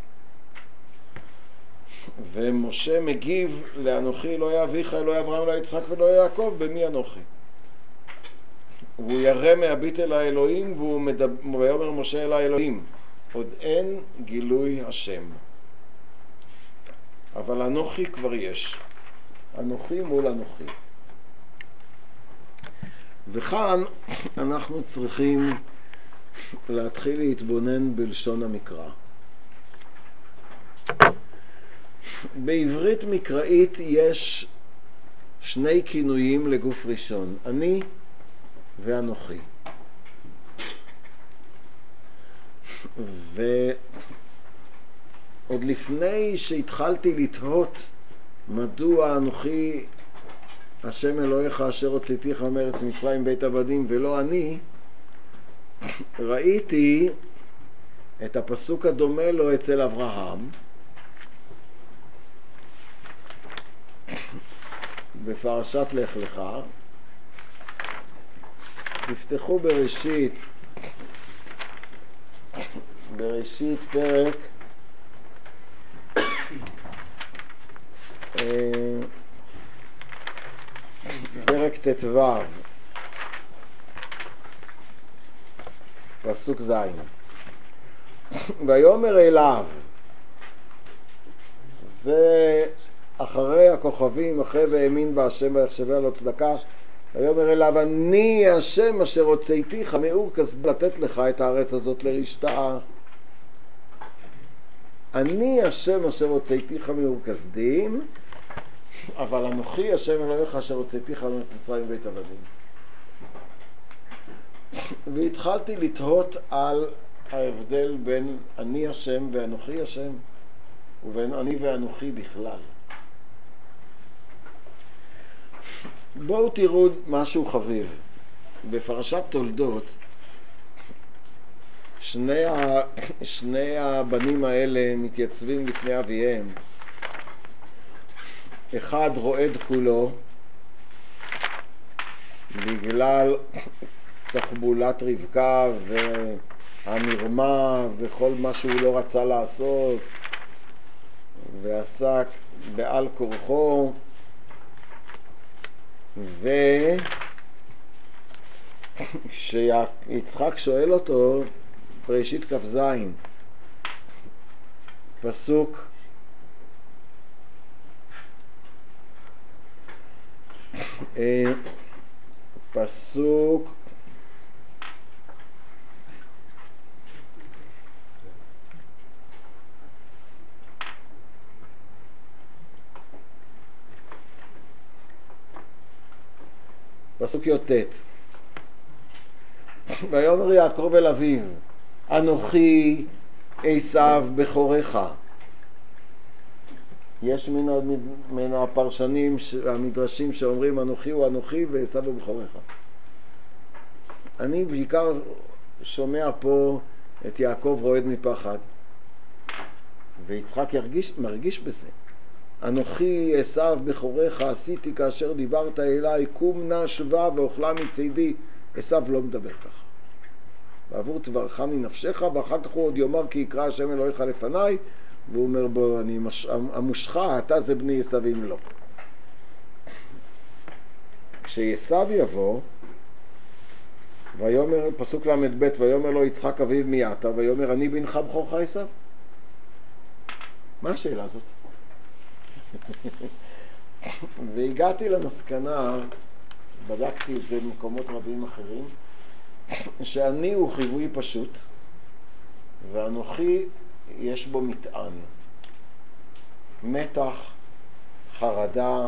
A: ומשה מגיב לאנוכי אלוהי אביך, אלוהי אברהם, אלוהי יצחק ואלוהי יעקב, במי אנוכי? והוא ירא מהביט אל האלוהים, והוא מדבר, ויאמר משה אל האלוהים, עוד אין גילוי השם, אבל אנוכי כבר יש, אנוכי מול אנוכי. וכאן אנחנו צריכים להתחיל להתבונן בלשון המקרא. בעברית מקראית יש שני כינויים לגוף ראשון, אני ואנוכי. ועוד לפני שהתחלתי לתהות מדוע אנוכי השם אלוהיך אשר הוצאתיך מארץ מצרים בית עבדים ולא אני, ראיתי את הפסוק הדומה לו אצל אברהם בפרשת לך לך. תפתחו בראשית, בראשית פרק פרק ט"ו פסוק ז'. ויאמר אליו, זה אחרי הכוכבים, אחרי והאמין בהשם ויחשביה לו צדקה. ויאמר אליו, אני השם אשר הוצאתיך מאור כשדים לתת לך את הארץ הזאת לרשתה. אני השם אשר הוצאתיך מאור כשדים, אבל אנוכי השם אלוהיך אשר הוצאתיך מארץ מצרים בית עבדים. והתחלתי לתהות על ההבדל בין אני השם ואנוכי השם ובין אני ואנוכי בכלל. בואו תראו משהו חביב. בפרשת תולדות שני, ה... שני הבנים האלה מתייצבים לפני אביהם. אחד רועד כולו בגלל תחבולת רבקה והמרמה וכל מה שהוא לא רצה לעשות ועסק בעל כורחו, ושיצחק שואל אותו בראשית כ"ז פסוק פסוק פסוק י"ט. ויאמר יעקב אל אביו, אנוכי עשיו בכורך. יש מן, מן הפרשנים המדרשים שאומרים אנוכי הוא אנוכי ועשיו הוא בכורך. אני בעיקר שומע פה את יעקב רועד מפחד, ויצחק ירגיש, מרגיש בזה. אנוכי עשיו בכורך עשיתי כאשר דיברת אליי, קום נא שבה ואוכלה מצידי. עשיו לא מדבר ככה. בעבור צווארך מנפשך, ואחר כך הוא עוד יאמר כי יקרא השם אלוהיך לפניי, והוא אומר בו אני מש... המושך, אתה זה בני עשיו אם לא. כשעשיו יבוא, ויאמר, פסוק למד ב', ויאמר לו יצחק אביו מי אתה, ויאמר אני בנך בכורך עשיו. מה השאלה הזאת? והגעתי למסקנה, בדקתי את זה במקומות רבים אחרים, שאני הוא חיווי פשוט, ואנוכי יש בו מטען, מתח, חרדה,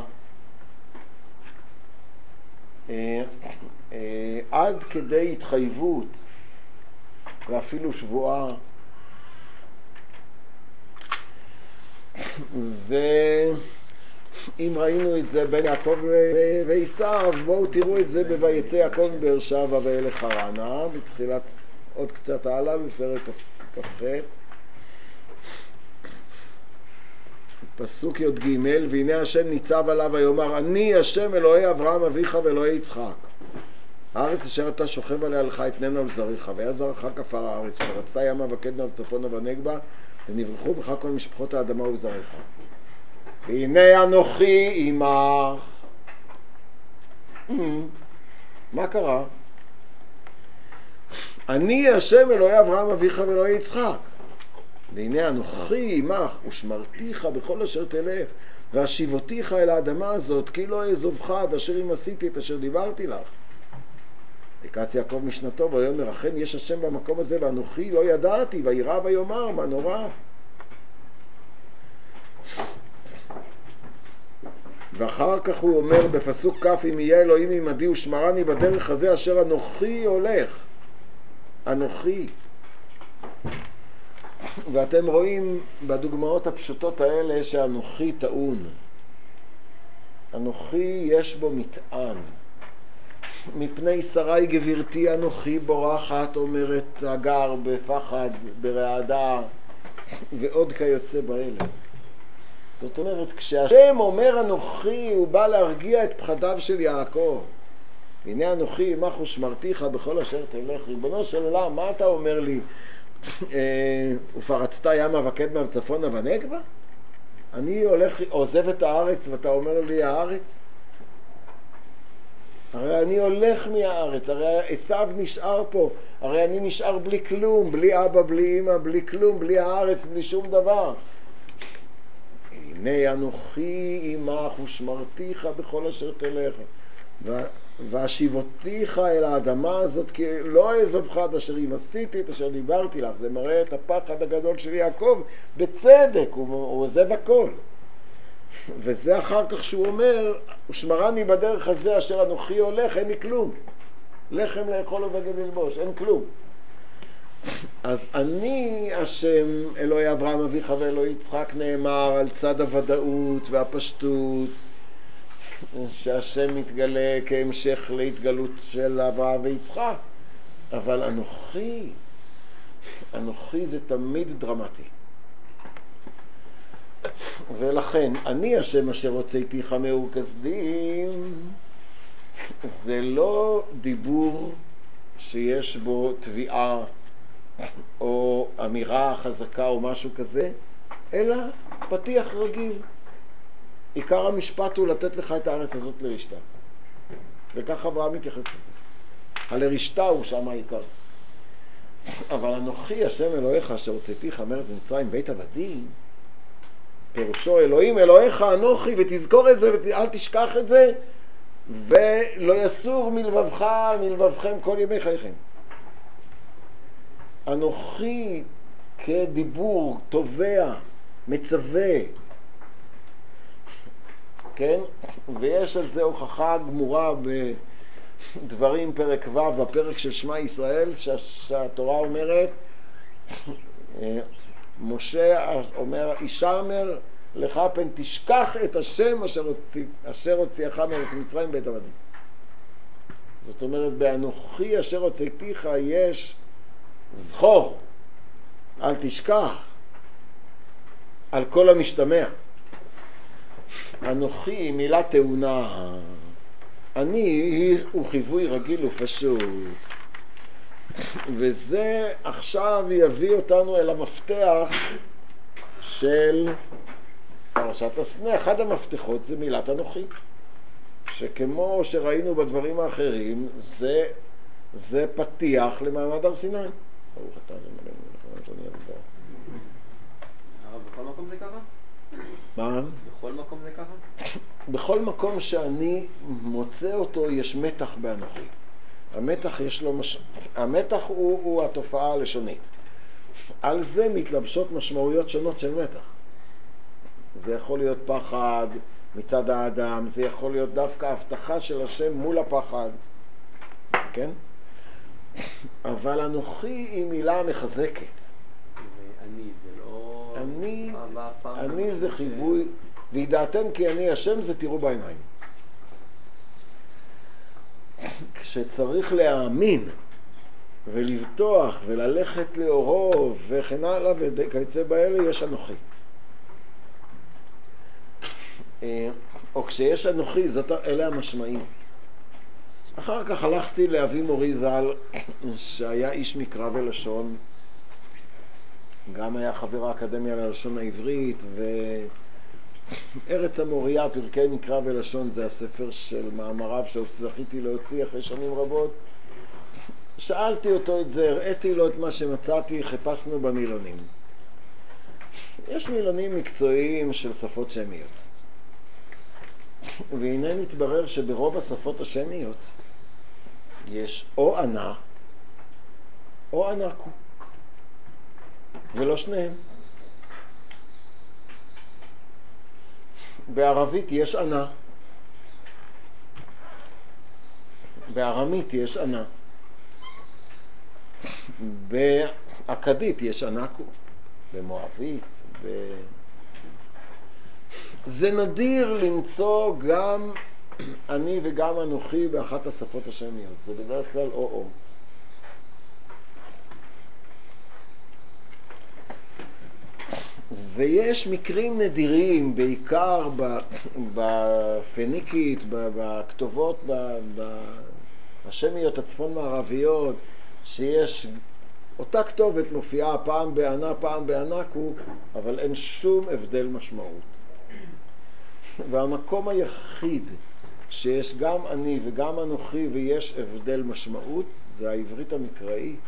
A: אה, אה, עד כדי התחייבות ואפילו שבועה. ואם ראינו את זה בין יעקב ועשיו, בואו תראו את זה בויצא יעקב מבאר שבע ואלך חרנה, בתחילת עוד קצת הלאה בפרק כ"ח, פסוק י"ג, והנה השם ניצב עליו ויאמר אני השם אלוהי אברהם אביך ואלוהי יצחק. הארץ אשר אתה שוכב עליה לך אתננה ולזרעך, והיה זרעך כפר הארץ, ורצתה ימה וקדמה וצפונה ונגבה, ונברחו בך כל משפחות האדמה וזרעך. והנה אנוכי עמך. מה קרה? אני השם אלוהי אברהם אביך ואלוהי יצחק. והנה אנוכי עמך ושמרתיך בכל אשר תלך, והשיבותיך אל האדמה הזאת, כי לא אעזובך עד אשר אם עשיתי את אשר דיברתי לך. וקץ יעקב משנתו ויאמר אכן יש השם במקום הזה ואנוכי לא ידעתי, וירא ויאמר מה נורא. ואחר כך הוא אומר בפסוק כ' אם יהיה אלוהים עמדי ושמרני בדרך הזה אשר אנוכי הולך. אנוכי. ואתם רואים בדוגמאות הפשוטות האלה שאנוכי טעון. אנוכי יש בו מטען. מפני שרי גבירתי אנוכי בורחת, אומרת הגר בפחד, ברעדה, ועוד כיוצא באלה. זאת אומרת, כשהשם אומר אנוכי, הוא בא להרגיע את פחדיו של יעקב. הנה אנוכי עמך ושמרתיך בכל אשר תלך. ריבונו של עולם, מה אתה אומר לי? ופרצת ימה וקדמה וצפונה ונגבה? אני הולך, עוזב את הארץ ואתה אומר לי הארץ? הרי אני הולך מהארץ, הרי עשיו נשאר פה, הרי אני נשאר בלי כלום, בלי אבא, בלי אמא, בלי כלום, בלי הארץ, בלי שום דבר. הנה אנוכי עמך ושמרתיך בכל אשר תלך, והשיבותיך אל האדמה הזאת, כי לא אעזובך עד אשר אם עשיתי את אשר דיברתי לך. זה מראה את הפחד הגדול של יעקב, בצדק, הוא, הוא עוזב הכל. וזה אחר כך שהוא אומר, ושמרני בדרך הזה אשר אנוכי הולך, אין לי כלום. לחם לאכול ובגד ללבוש, אין כלום. אז אני השם אלוהי אברהם אביך ואלוהי יצחק, נאמר על צד הוודאות והפשטות, שהשם מתגלה כהמשך להתגלות של אברהם ויצחק. אבל אנוכי, אנוכי זה תמיד דרמטי. ולכן, אני השם אשר הוצאתיך מאור כשדים, זה לא דיבור שיש בו תביעה או אמירה חזקה או משהו כזה, אלא פתיח רגיל. עיקר המשפט הוא לתת לך את הארץ הזאת לרשתה. וכך אברהם מתייחס לזה. הלרשתה הוא שם העיקר. אבל אנוכי השם אלוהיך אשר הוצאתיך מארץ מצרים בית עבדים, פירושו אלוהים אלוהיך אנוכי, ותזכור את זה ואל תשכח את זה, ולא יסור מלבבך מלבבכם כל ימי חייכם. אנוכי כדיבור תובע, מצווה, כן? ויש על זה הוכחה גמורה בדברים פרק ו' בפרק של שמע ישראל, שה, שהתורה אומרת, משה אומר, אישה אומר לך פן תשכח את השם אשר, הוציא, אשר הוציאך מארץ מצרים בית עבדים. זאת אומרת, באנוכי אשר הוצאתיך יש זכור, אל תשכח, על כל המשתמע. אנוכי מילה טעונה, אני הוא חיווי רגיל ופשוט, וזה עכשיו יביא אותנו אל המפתח של פרשת הסנה. אחד המפתחות זה מילת אנוכי, שכמו שראינו בדברים האחרים, זה, זה פתיח למעמד הר סיני. ברוך אתה ה' אלוהינו מלך העולם והארץ.
B: הרב, בכל מקום זה ככה?
A: מה?
B: בכל מקום זה ככה?
A: בכל מקום שאני מוצא אותו יש מתח באנוכי. המתח יש לו מש... המתח הוא, הוא התופעה הלשונית. על זה מתלבשות משמעויות שונות של מתח. זה יכול להיות פחד מצד האדם, זה יכול להיות דווקא הבטחה של השם מול הפחד, כן? אבל אנוכי היא מילה מחזקת.
B: ואני זה לא...
A: אני, אני זה חיווי, וידעתם כי אני השם זה תראו בעיניים. כשצריך להאמין ולבטוח וללכת לאורו וכן הלאה וכיוצא באלה, יש אנוכי. או כשיש אנוכי, זאת, אלה המשמעים. אחר כך הלכתי לאבי מורי ז"ל, שהיה איש מקרא ולשון, גם היה חבר האקדמיה ללשון העברית, וארץ המוריה, פרקי מקרא ולשון, זה הספר של מאמריו שזכיתי להוציא אחרי שנים רבות. שאלתי אותו את זה, הראיתי לו את מה שמצאתי, חיפשנו במילונים. יש מילונים מקצועיים של שפות שמיות. והנה מתברר שברוב השפות השמיות יש או ענה או ענקו, ולא שניהם. בערבית יש ענה, בארמית יש ענה, באכדית יש ענקו, במואבית, ב... זה נדיר למצוא גם אני וגם אנוכי באחת השפות השמיות. זה בדרך כלל או-או. ויש מקרים נדירים, בעיקר בפניקית, בכתובות, בשמיות הצפון מערביות, שיש אותה כתובת מופיעה פעם בענה, פעם בענקו, אבל אין שום הבדל משמעות. והמקום היחיד שיש גם אני וגם אנוכי ויש הבדל משמעות, זה העברית המקראית.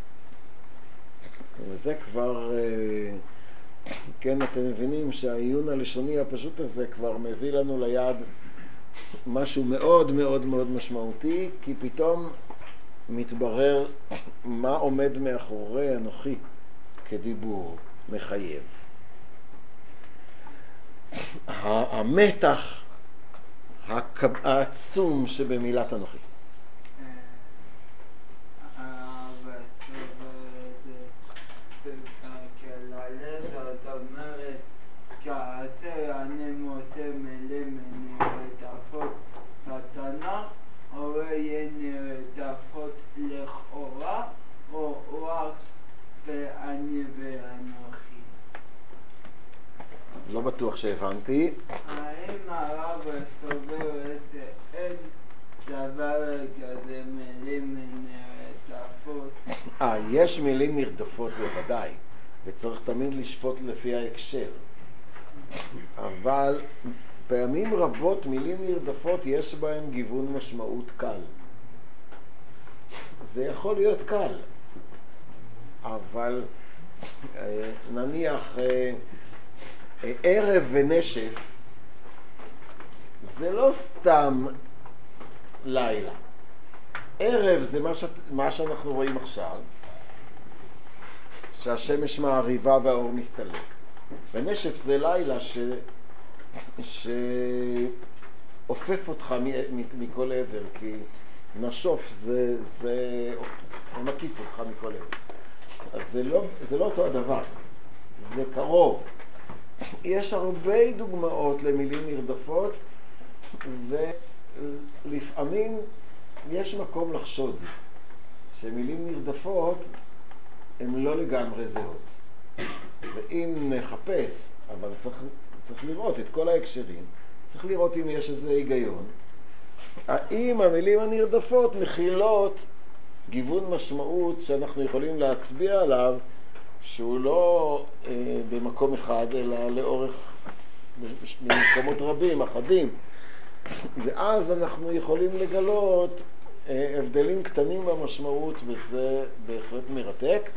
A: וזה כבר, כן, אתם מבינים שהעיון הלשוני הפשוט הזה כבר מביא לנו ליד משהו מאוד מאוד מאוד משמעותי, כי פתאום מתברר מה עומד מאחורי אנוכי כדיבור מחייב. המתח העצום שבמילת אנוכי.
C: אני מוצא מלא מנרדפות בתנ"ך, או אין נרדפות לכאורה, או רק באני ואנוכי.
A: לא בטוח שהבנתי.
C: האם הרב סובר שאין דבר כזה מילים נרדפות?
A: אה, יש מילים נרדפות בוודאי, וצריך תמיד לשפוט לפי ההקשר. אבל פעמים רבות מילים נרדפות יש בהן גיוון משמעות קל. זה יכול להיות קל, אבל נניח ערב ונשף זה לא סתם לילה. ערב זה מה, ש... מה שאנחנו רואים עכשיו, שהשמש מעריבה והאור מסתלק. ונשף זה לילה ש... שאופף אותך מ... מכל עבר, כי נשוף זה, זה מקיף אותך מכל עבר. אז זה לא, זה לא אותו הדבר, זה קרוב. יש הרבה דוגמאות למילים נרדפות, ולפעמים יש מקום לחשוד שמילים נרדפות הן לא לגמרי זהות. ואם נחפש, אבל צריך, צריך לראות את כל ההקשרים, צריך לראות אם יש איזה היגיון. האם המילים הנרדפות מכילות גיוון משמעות שאנחנו יכולים להצביע עליו, שהוא לא אה, במקום אחד, אלא לאורך, במקומות רבים, אחדים. ואז אנחנו יכולים לגלות אה, הבדלים קטנים במשמעות, וזה בהחלט מרתק.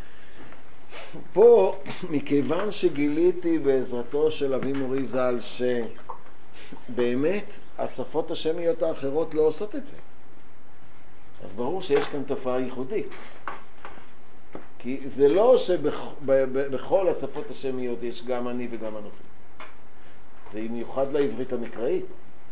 A: פה, מכיוון שגיליתי בעזרתו של אבי מורי ז"ל, שבאמת השפות השמיות האחרות לא עושות את זה, אז ברור שיש כאן תופעה ייחודית. כי זה לא שבכל השפות השמיות יש גם אני וגם אנוכי. זה מיוחד לעברית המקראית.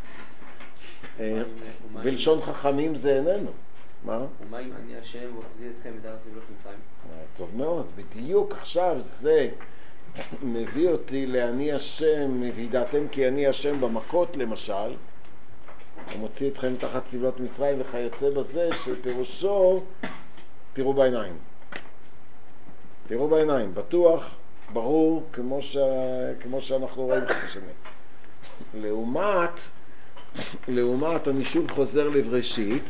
A: בלשון חכמים זה איננו. מה?
E: ומה אם אני השם והוציא אתכם מדבר סבלות מצרים?
A: טוב מאוד, בדיוק עכשיו זה מביא אותי לאני השם, וידעתם כי אני השם במכות למשל, הוא מוציא אתכם תחת סבלות מצרים וכיוצא בזה, שפירושו תראו בעיניים. תראו בעיניים, בטוח, ברור, כמו, ש... כמו שאנחנו רואים את השני. לעומת, לעומת, אני שוב חוזר לבראשית,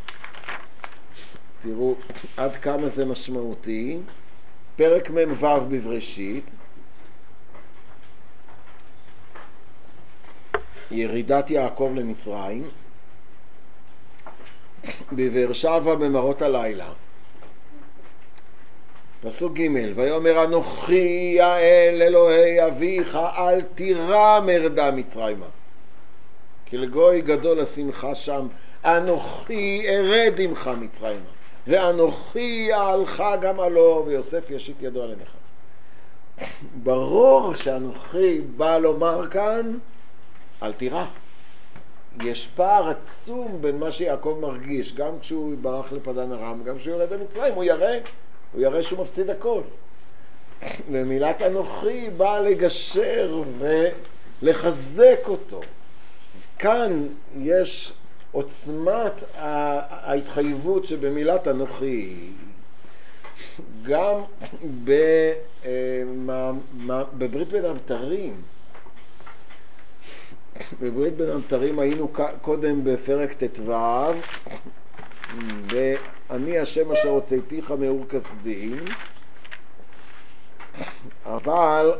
A: תראו עד כמה זה משמעותי, פרק מ"ו בבראשית, ירידת יעקב למצרים, בבאר שבע במראות הלילה, פסוק ג' ויאמר אנוכי האל אלוהי אביך אל תירא מרדה מצרימה, כי לגוי גדול השמחה שם, אנוכי ארד עמך מצרימה, ואנוכי יעלך גם עלו, ויוסף ישית ידו על עיניך. ברור שאנוכי בא לומר כאן אל תירא. יש פער עצום בין מה שיעקב מרגיש, גם כשהוא ברח לפדן ארם, גם כשהוא יורד למצרים, הוא ירא, הוא ירא שהוא מפסיד הכל. ומילת אנוכי באה לגשר לחזק אותו. כאן יש עוצמת ההתחייבות שבמילת אנוכי. גם בברית בין הבתרים, בברית בין הבתרים היינו קודם בפרק ט"ו, ואני השם אשר הוצאתיך מאור כשדים, אבל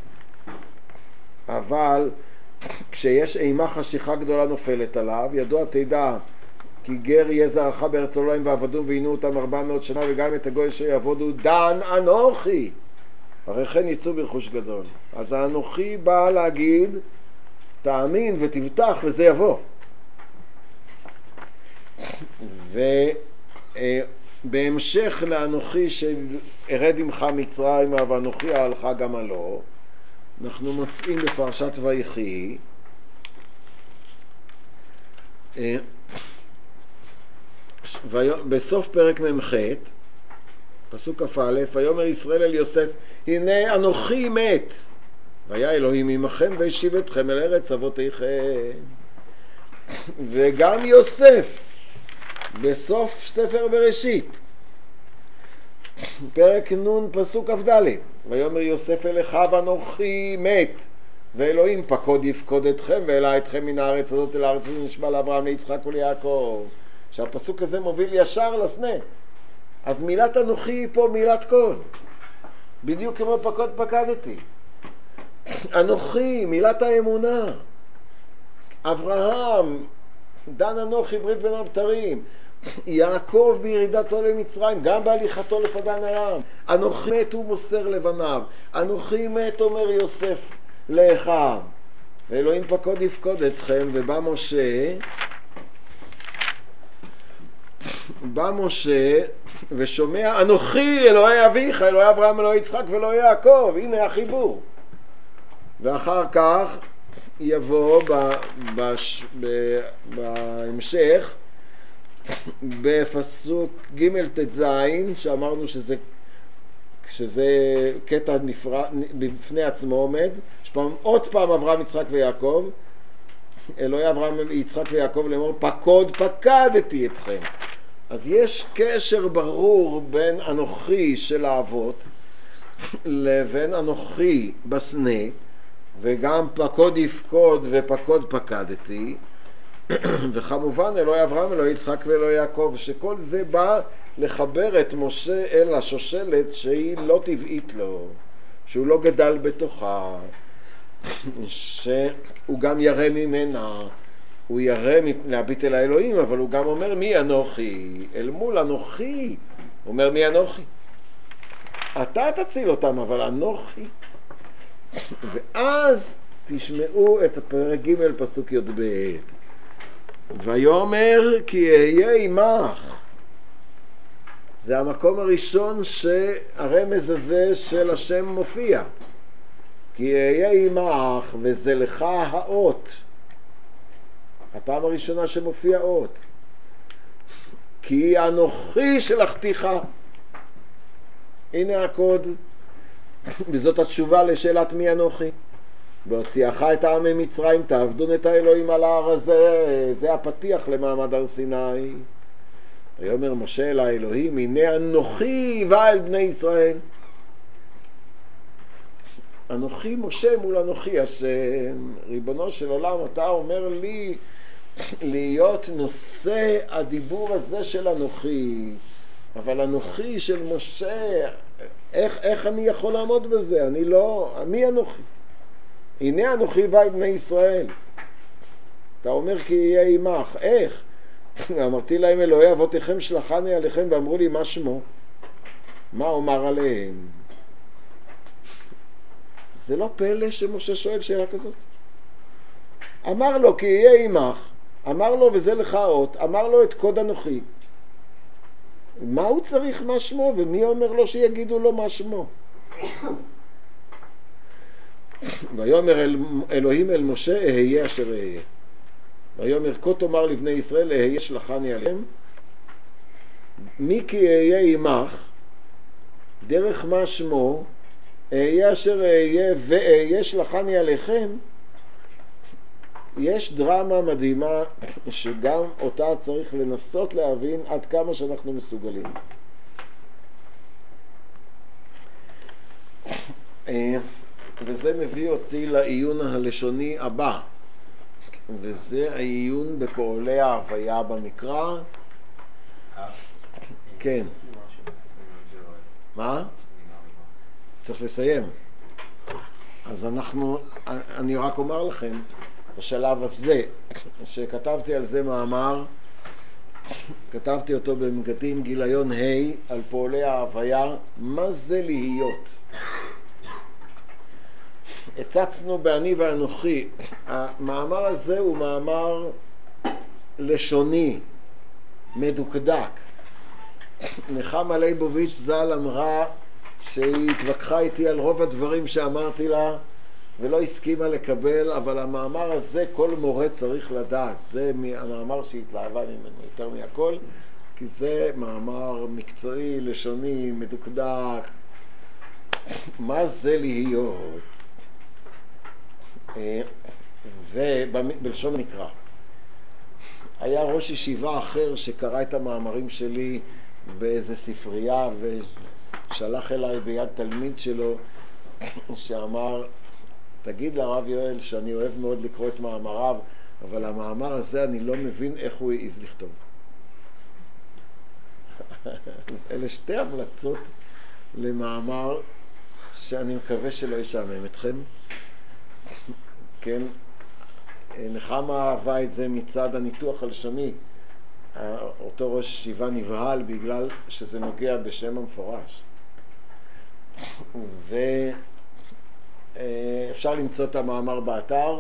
A: אבל כשיש אימה חשיכה גדולה נופלת עליו, ידוע תדע כי גר יהיה זרעך בארץ עולם ועבדו ועינו אותם ארבע מאות שנה, וגם את הגוי אשר יעבודו דן אנוכי, הרי כן יצאו ברכוש גדול. אז האנוכי בא להגיד תאמין ותבטח וזה יבוא. ובהמשך לאנוכי שארד עמך מצרימה ואנוכי אהלך גם עלו, אנחנו מוצאים בפרשת ויחי בסוף פרק ממ"ח פסוק כ"א, ויאמר ישראל אל יוסף הנה אנוכי מת, והיה אלוהים עמכם והשיב אתכם אל ארץ אבותיכם. וגם יוסף בסוף ספר בראשית פרק נ' פסוק כ"ד, ויאמר יוסף אל אחיו אנוכי מת ואלוהים פקוד יפקוד אתכם והעלה אתכם מן הארץ הזאת אל הארץ שנשבע לאברהם ליצחק וליעקב. שהפסוק הזה מוביל ישר לסנה. אז מילת אנוכי היא פה מילת קוד, בדיוק כמו פקוד פקדתי. אנוכי, מילת האמונה. אברהם, דן אנוכי ברית בין הבתרים. יעקב בירידתו למצרים, גם בהליכתו לפדן ארם. אנוכי מת הוא מוסר לבניו, אנוכי מת אומר יוסף לאחיו, ואלוהים פקוד יפקוד אתכם. ובא משה בא משה ושומע אנוכי אלוהי אביך, אלוהי אברהם, אלוהי יצחק ואלוהי יעקב. הנה החיבור. ואחר כך יבוא ב, בש, ב, בהמשך בפסוק ג' ט"ז, שאמרנו שזה שזה קטע נפרד בפני עצמו עומד. שפעם, עוד פעם אברהם יצחק ויעקב, אלוהי אברהם יצחק ויעקב לאמור פקוד פקדתי אתכם. אז יש קשר ברור בין אנוכי של האבות לבין אנוכי בסנה, וגם פקוד יפקוד ופקוד פקדתי, וכמובן אלוהי אברהם, אלוהי יצחק ואלוהי יעקב, שכל זה בא לחבר את משה אל השושלת שהיא לא טבעית לו, שהוא לא גדל בתוכה, שהוא גם ירא ממנה. הוא ירא להביט אל האלוהים, אבל הוא גם אומר מי אנוכי, אל מול אנוכי הוא אומר מי אנוכי, אתה תציל אותם אבל אנוכי. ואז תשמעו את הפרק ג' פסוק י"ב, ויאמר כי אהיה עמך. זה המקום הראשון שהרמז הזה של השם מופיע, כי אהיה עמך, וזה לך האות. הפעם הראשונה שמופיע אות, כי אנוכי שלחתיך. הנה הקוד, וזאת התשובה לשאלת מי אנוכי. בהוציאך את העם ממצרים תעבדון את האלוהים על ההר הזה. זה הפתיח למעמד הר סיני. ויאמר משה אל האלוהים הנה אנוכי בא אל בני ישראל. אנוכי משה מול אנוכי השם. ריבונו של עולם, אתה אומר לי להיות נושא הדיבור הזה של אנוכי, אבל אנוכי של משה, איך, איך אני יכול לעמוד בזה? אני לא, מי אנוכי? הנה אנוכי בא אל בני ישראל. אתה אומר כי יהיה עמך, איך? אמרתי להם אלוהי אבותיכם שלחני עליכם, ואמרו לי מה שמו? מה אומר עליהם? זה לא פלא שמשה שואל שאלה כזאת. אמר לו כי יהיה עמך, אמר לו וזה לך אות, אמר לו את קוד אנוכי. מה הוא צריך מה שמו, ומי אומר לו שיגידו לו מה שמו? ויאמר אל, אלוהים אל משה אהיה אשר אהיה. ויאמר כה תאמר לבני ישראל אהיה שלחני עליהם. מי כי אהיה עמך, דרך מה שמו, אהיה אשר אהיה ואהיה שלחני עליכם. יש דרמה מדהימה שגם אותה צריך לנסות להבין עד כמה שאנחנו מסוגלים. וזה מביא אותי לעיון הלשוני הבא, וזה העיון בפועלי ההוויה במקרא. כן. מה? צריך לסיים. אז אנחנו, אני רק אומר לכם, בשלב הזה, שכתבתי על זה מאמר, כתבתי אותו במגדים גיליון ה' על פועלי ההוויה, מה זה להיות? הצצנו באני ואנוכי. המאמר הזה הוא מאמר לשוני, מדוקדק. נחמה ליבוביץ' ז"ל אמרה שהיא התווכחה איתי על רוב הדברים שאמרתי לה ולא הסכימה לקבל, אבל המאמר הזה כל מורה צריך לדעת. זה המאמר שהתלהבה ממנו יותר מהכל, כי זה מאמר מקצועי, לשוני, מדוקדק. מה זה להיות? ובלשון מקרא. היה ראש ישיבה אחר שקרא את המאמרים שלי באיזה ספרייה ושלח אליי ביד תלמיד שלו שאמר, תגיד לרב יואל שאני אוהב מאוד לקרוא את מאמריו, אבל המאמר הזה אני לא מבין איך הוא העז לכתוב. אלה שתי המלצות למאמר שאני מקווה שלא ישעמם אתכם. כן, נחמה אהבה את זה מצד הניתוח הלשוני. אותו ראש ישיבה נבהל בגלל שזה נוגע בשם המפורש. ואפשר למצוא את המאמר באתר.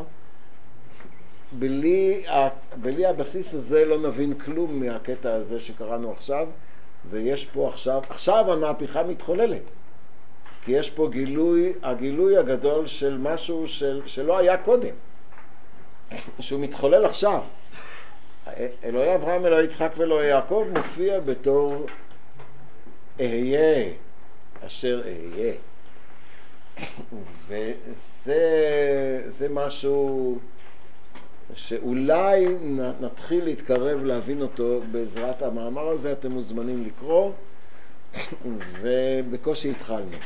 A: בלי, בלי הבסיס הזה לא נבין כלום מהקטע הזה שקראנו עכשיו, ויש פה עכשיו, עכשיו המהפכה מתחוללת. כי יש פה גילוי, הגילוי הגדול של משהו של, שלא היה קודם, שהוא מתחולל עכשיו. אלוהי אברהם, אלוהי יצחק ואלוהי יעקב מופיע בתור אהיה אשר אהיה. וזה זה משהו שאולי נתחיל להתקרב להבין אותו בעזרת המאמר הזה. אתם מוזמנים לקרוא, ובקושי התחלנו.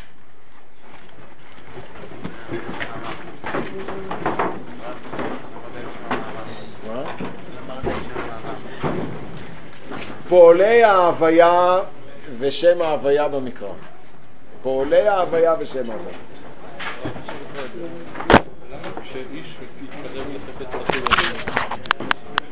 A: מה? פועלי ההוויה ושם ההוויה במקרא. פועלי ההוויה ושם ההוויה.
F: למה כשאיש מתקדם לחפץ אחרים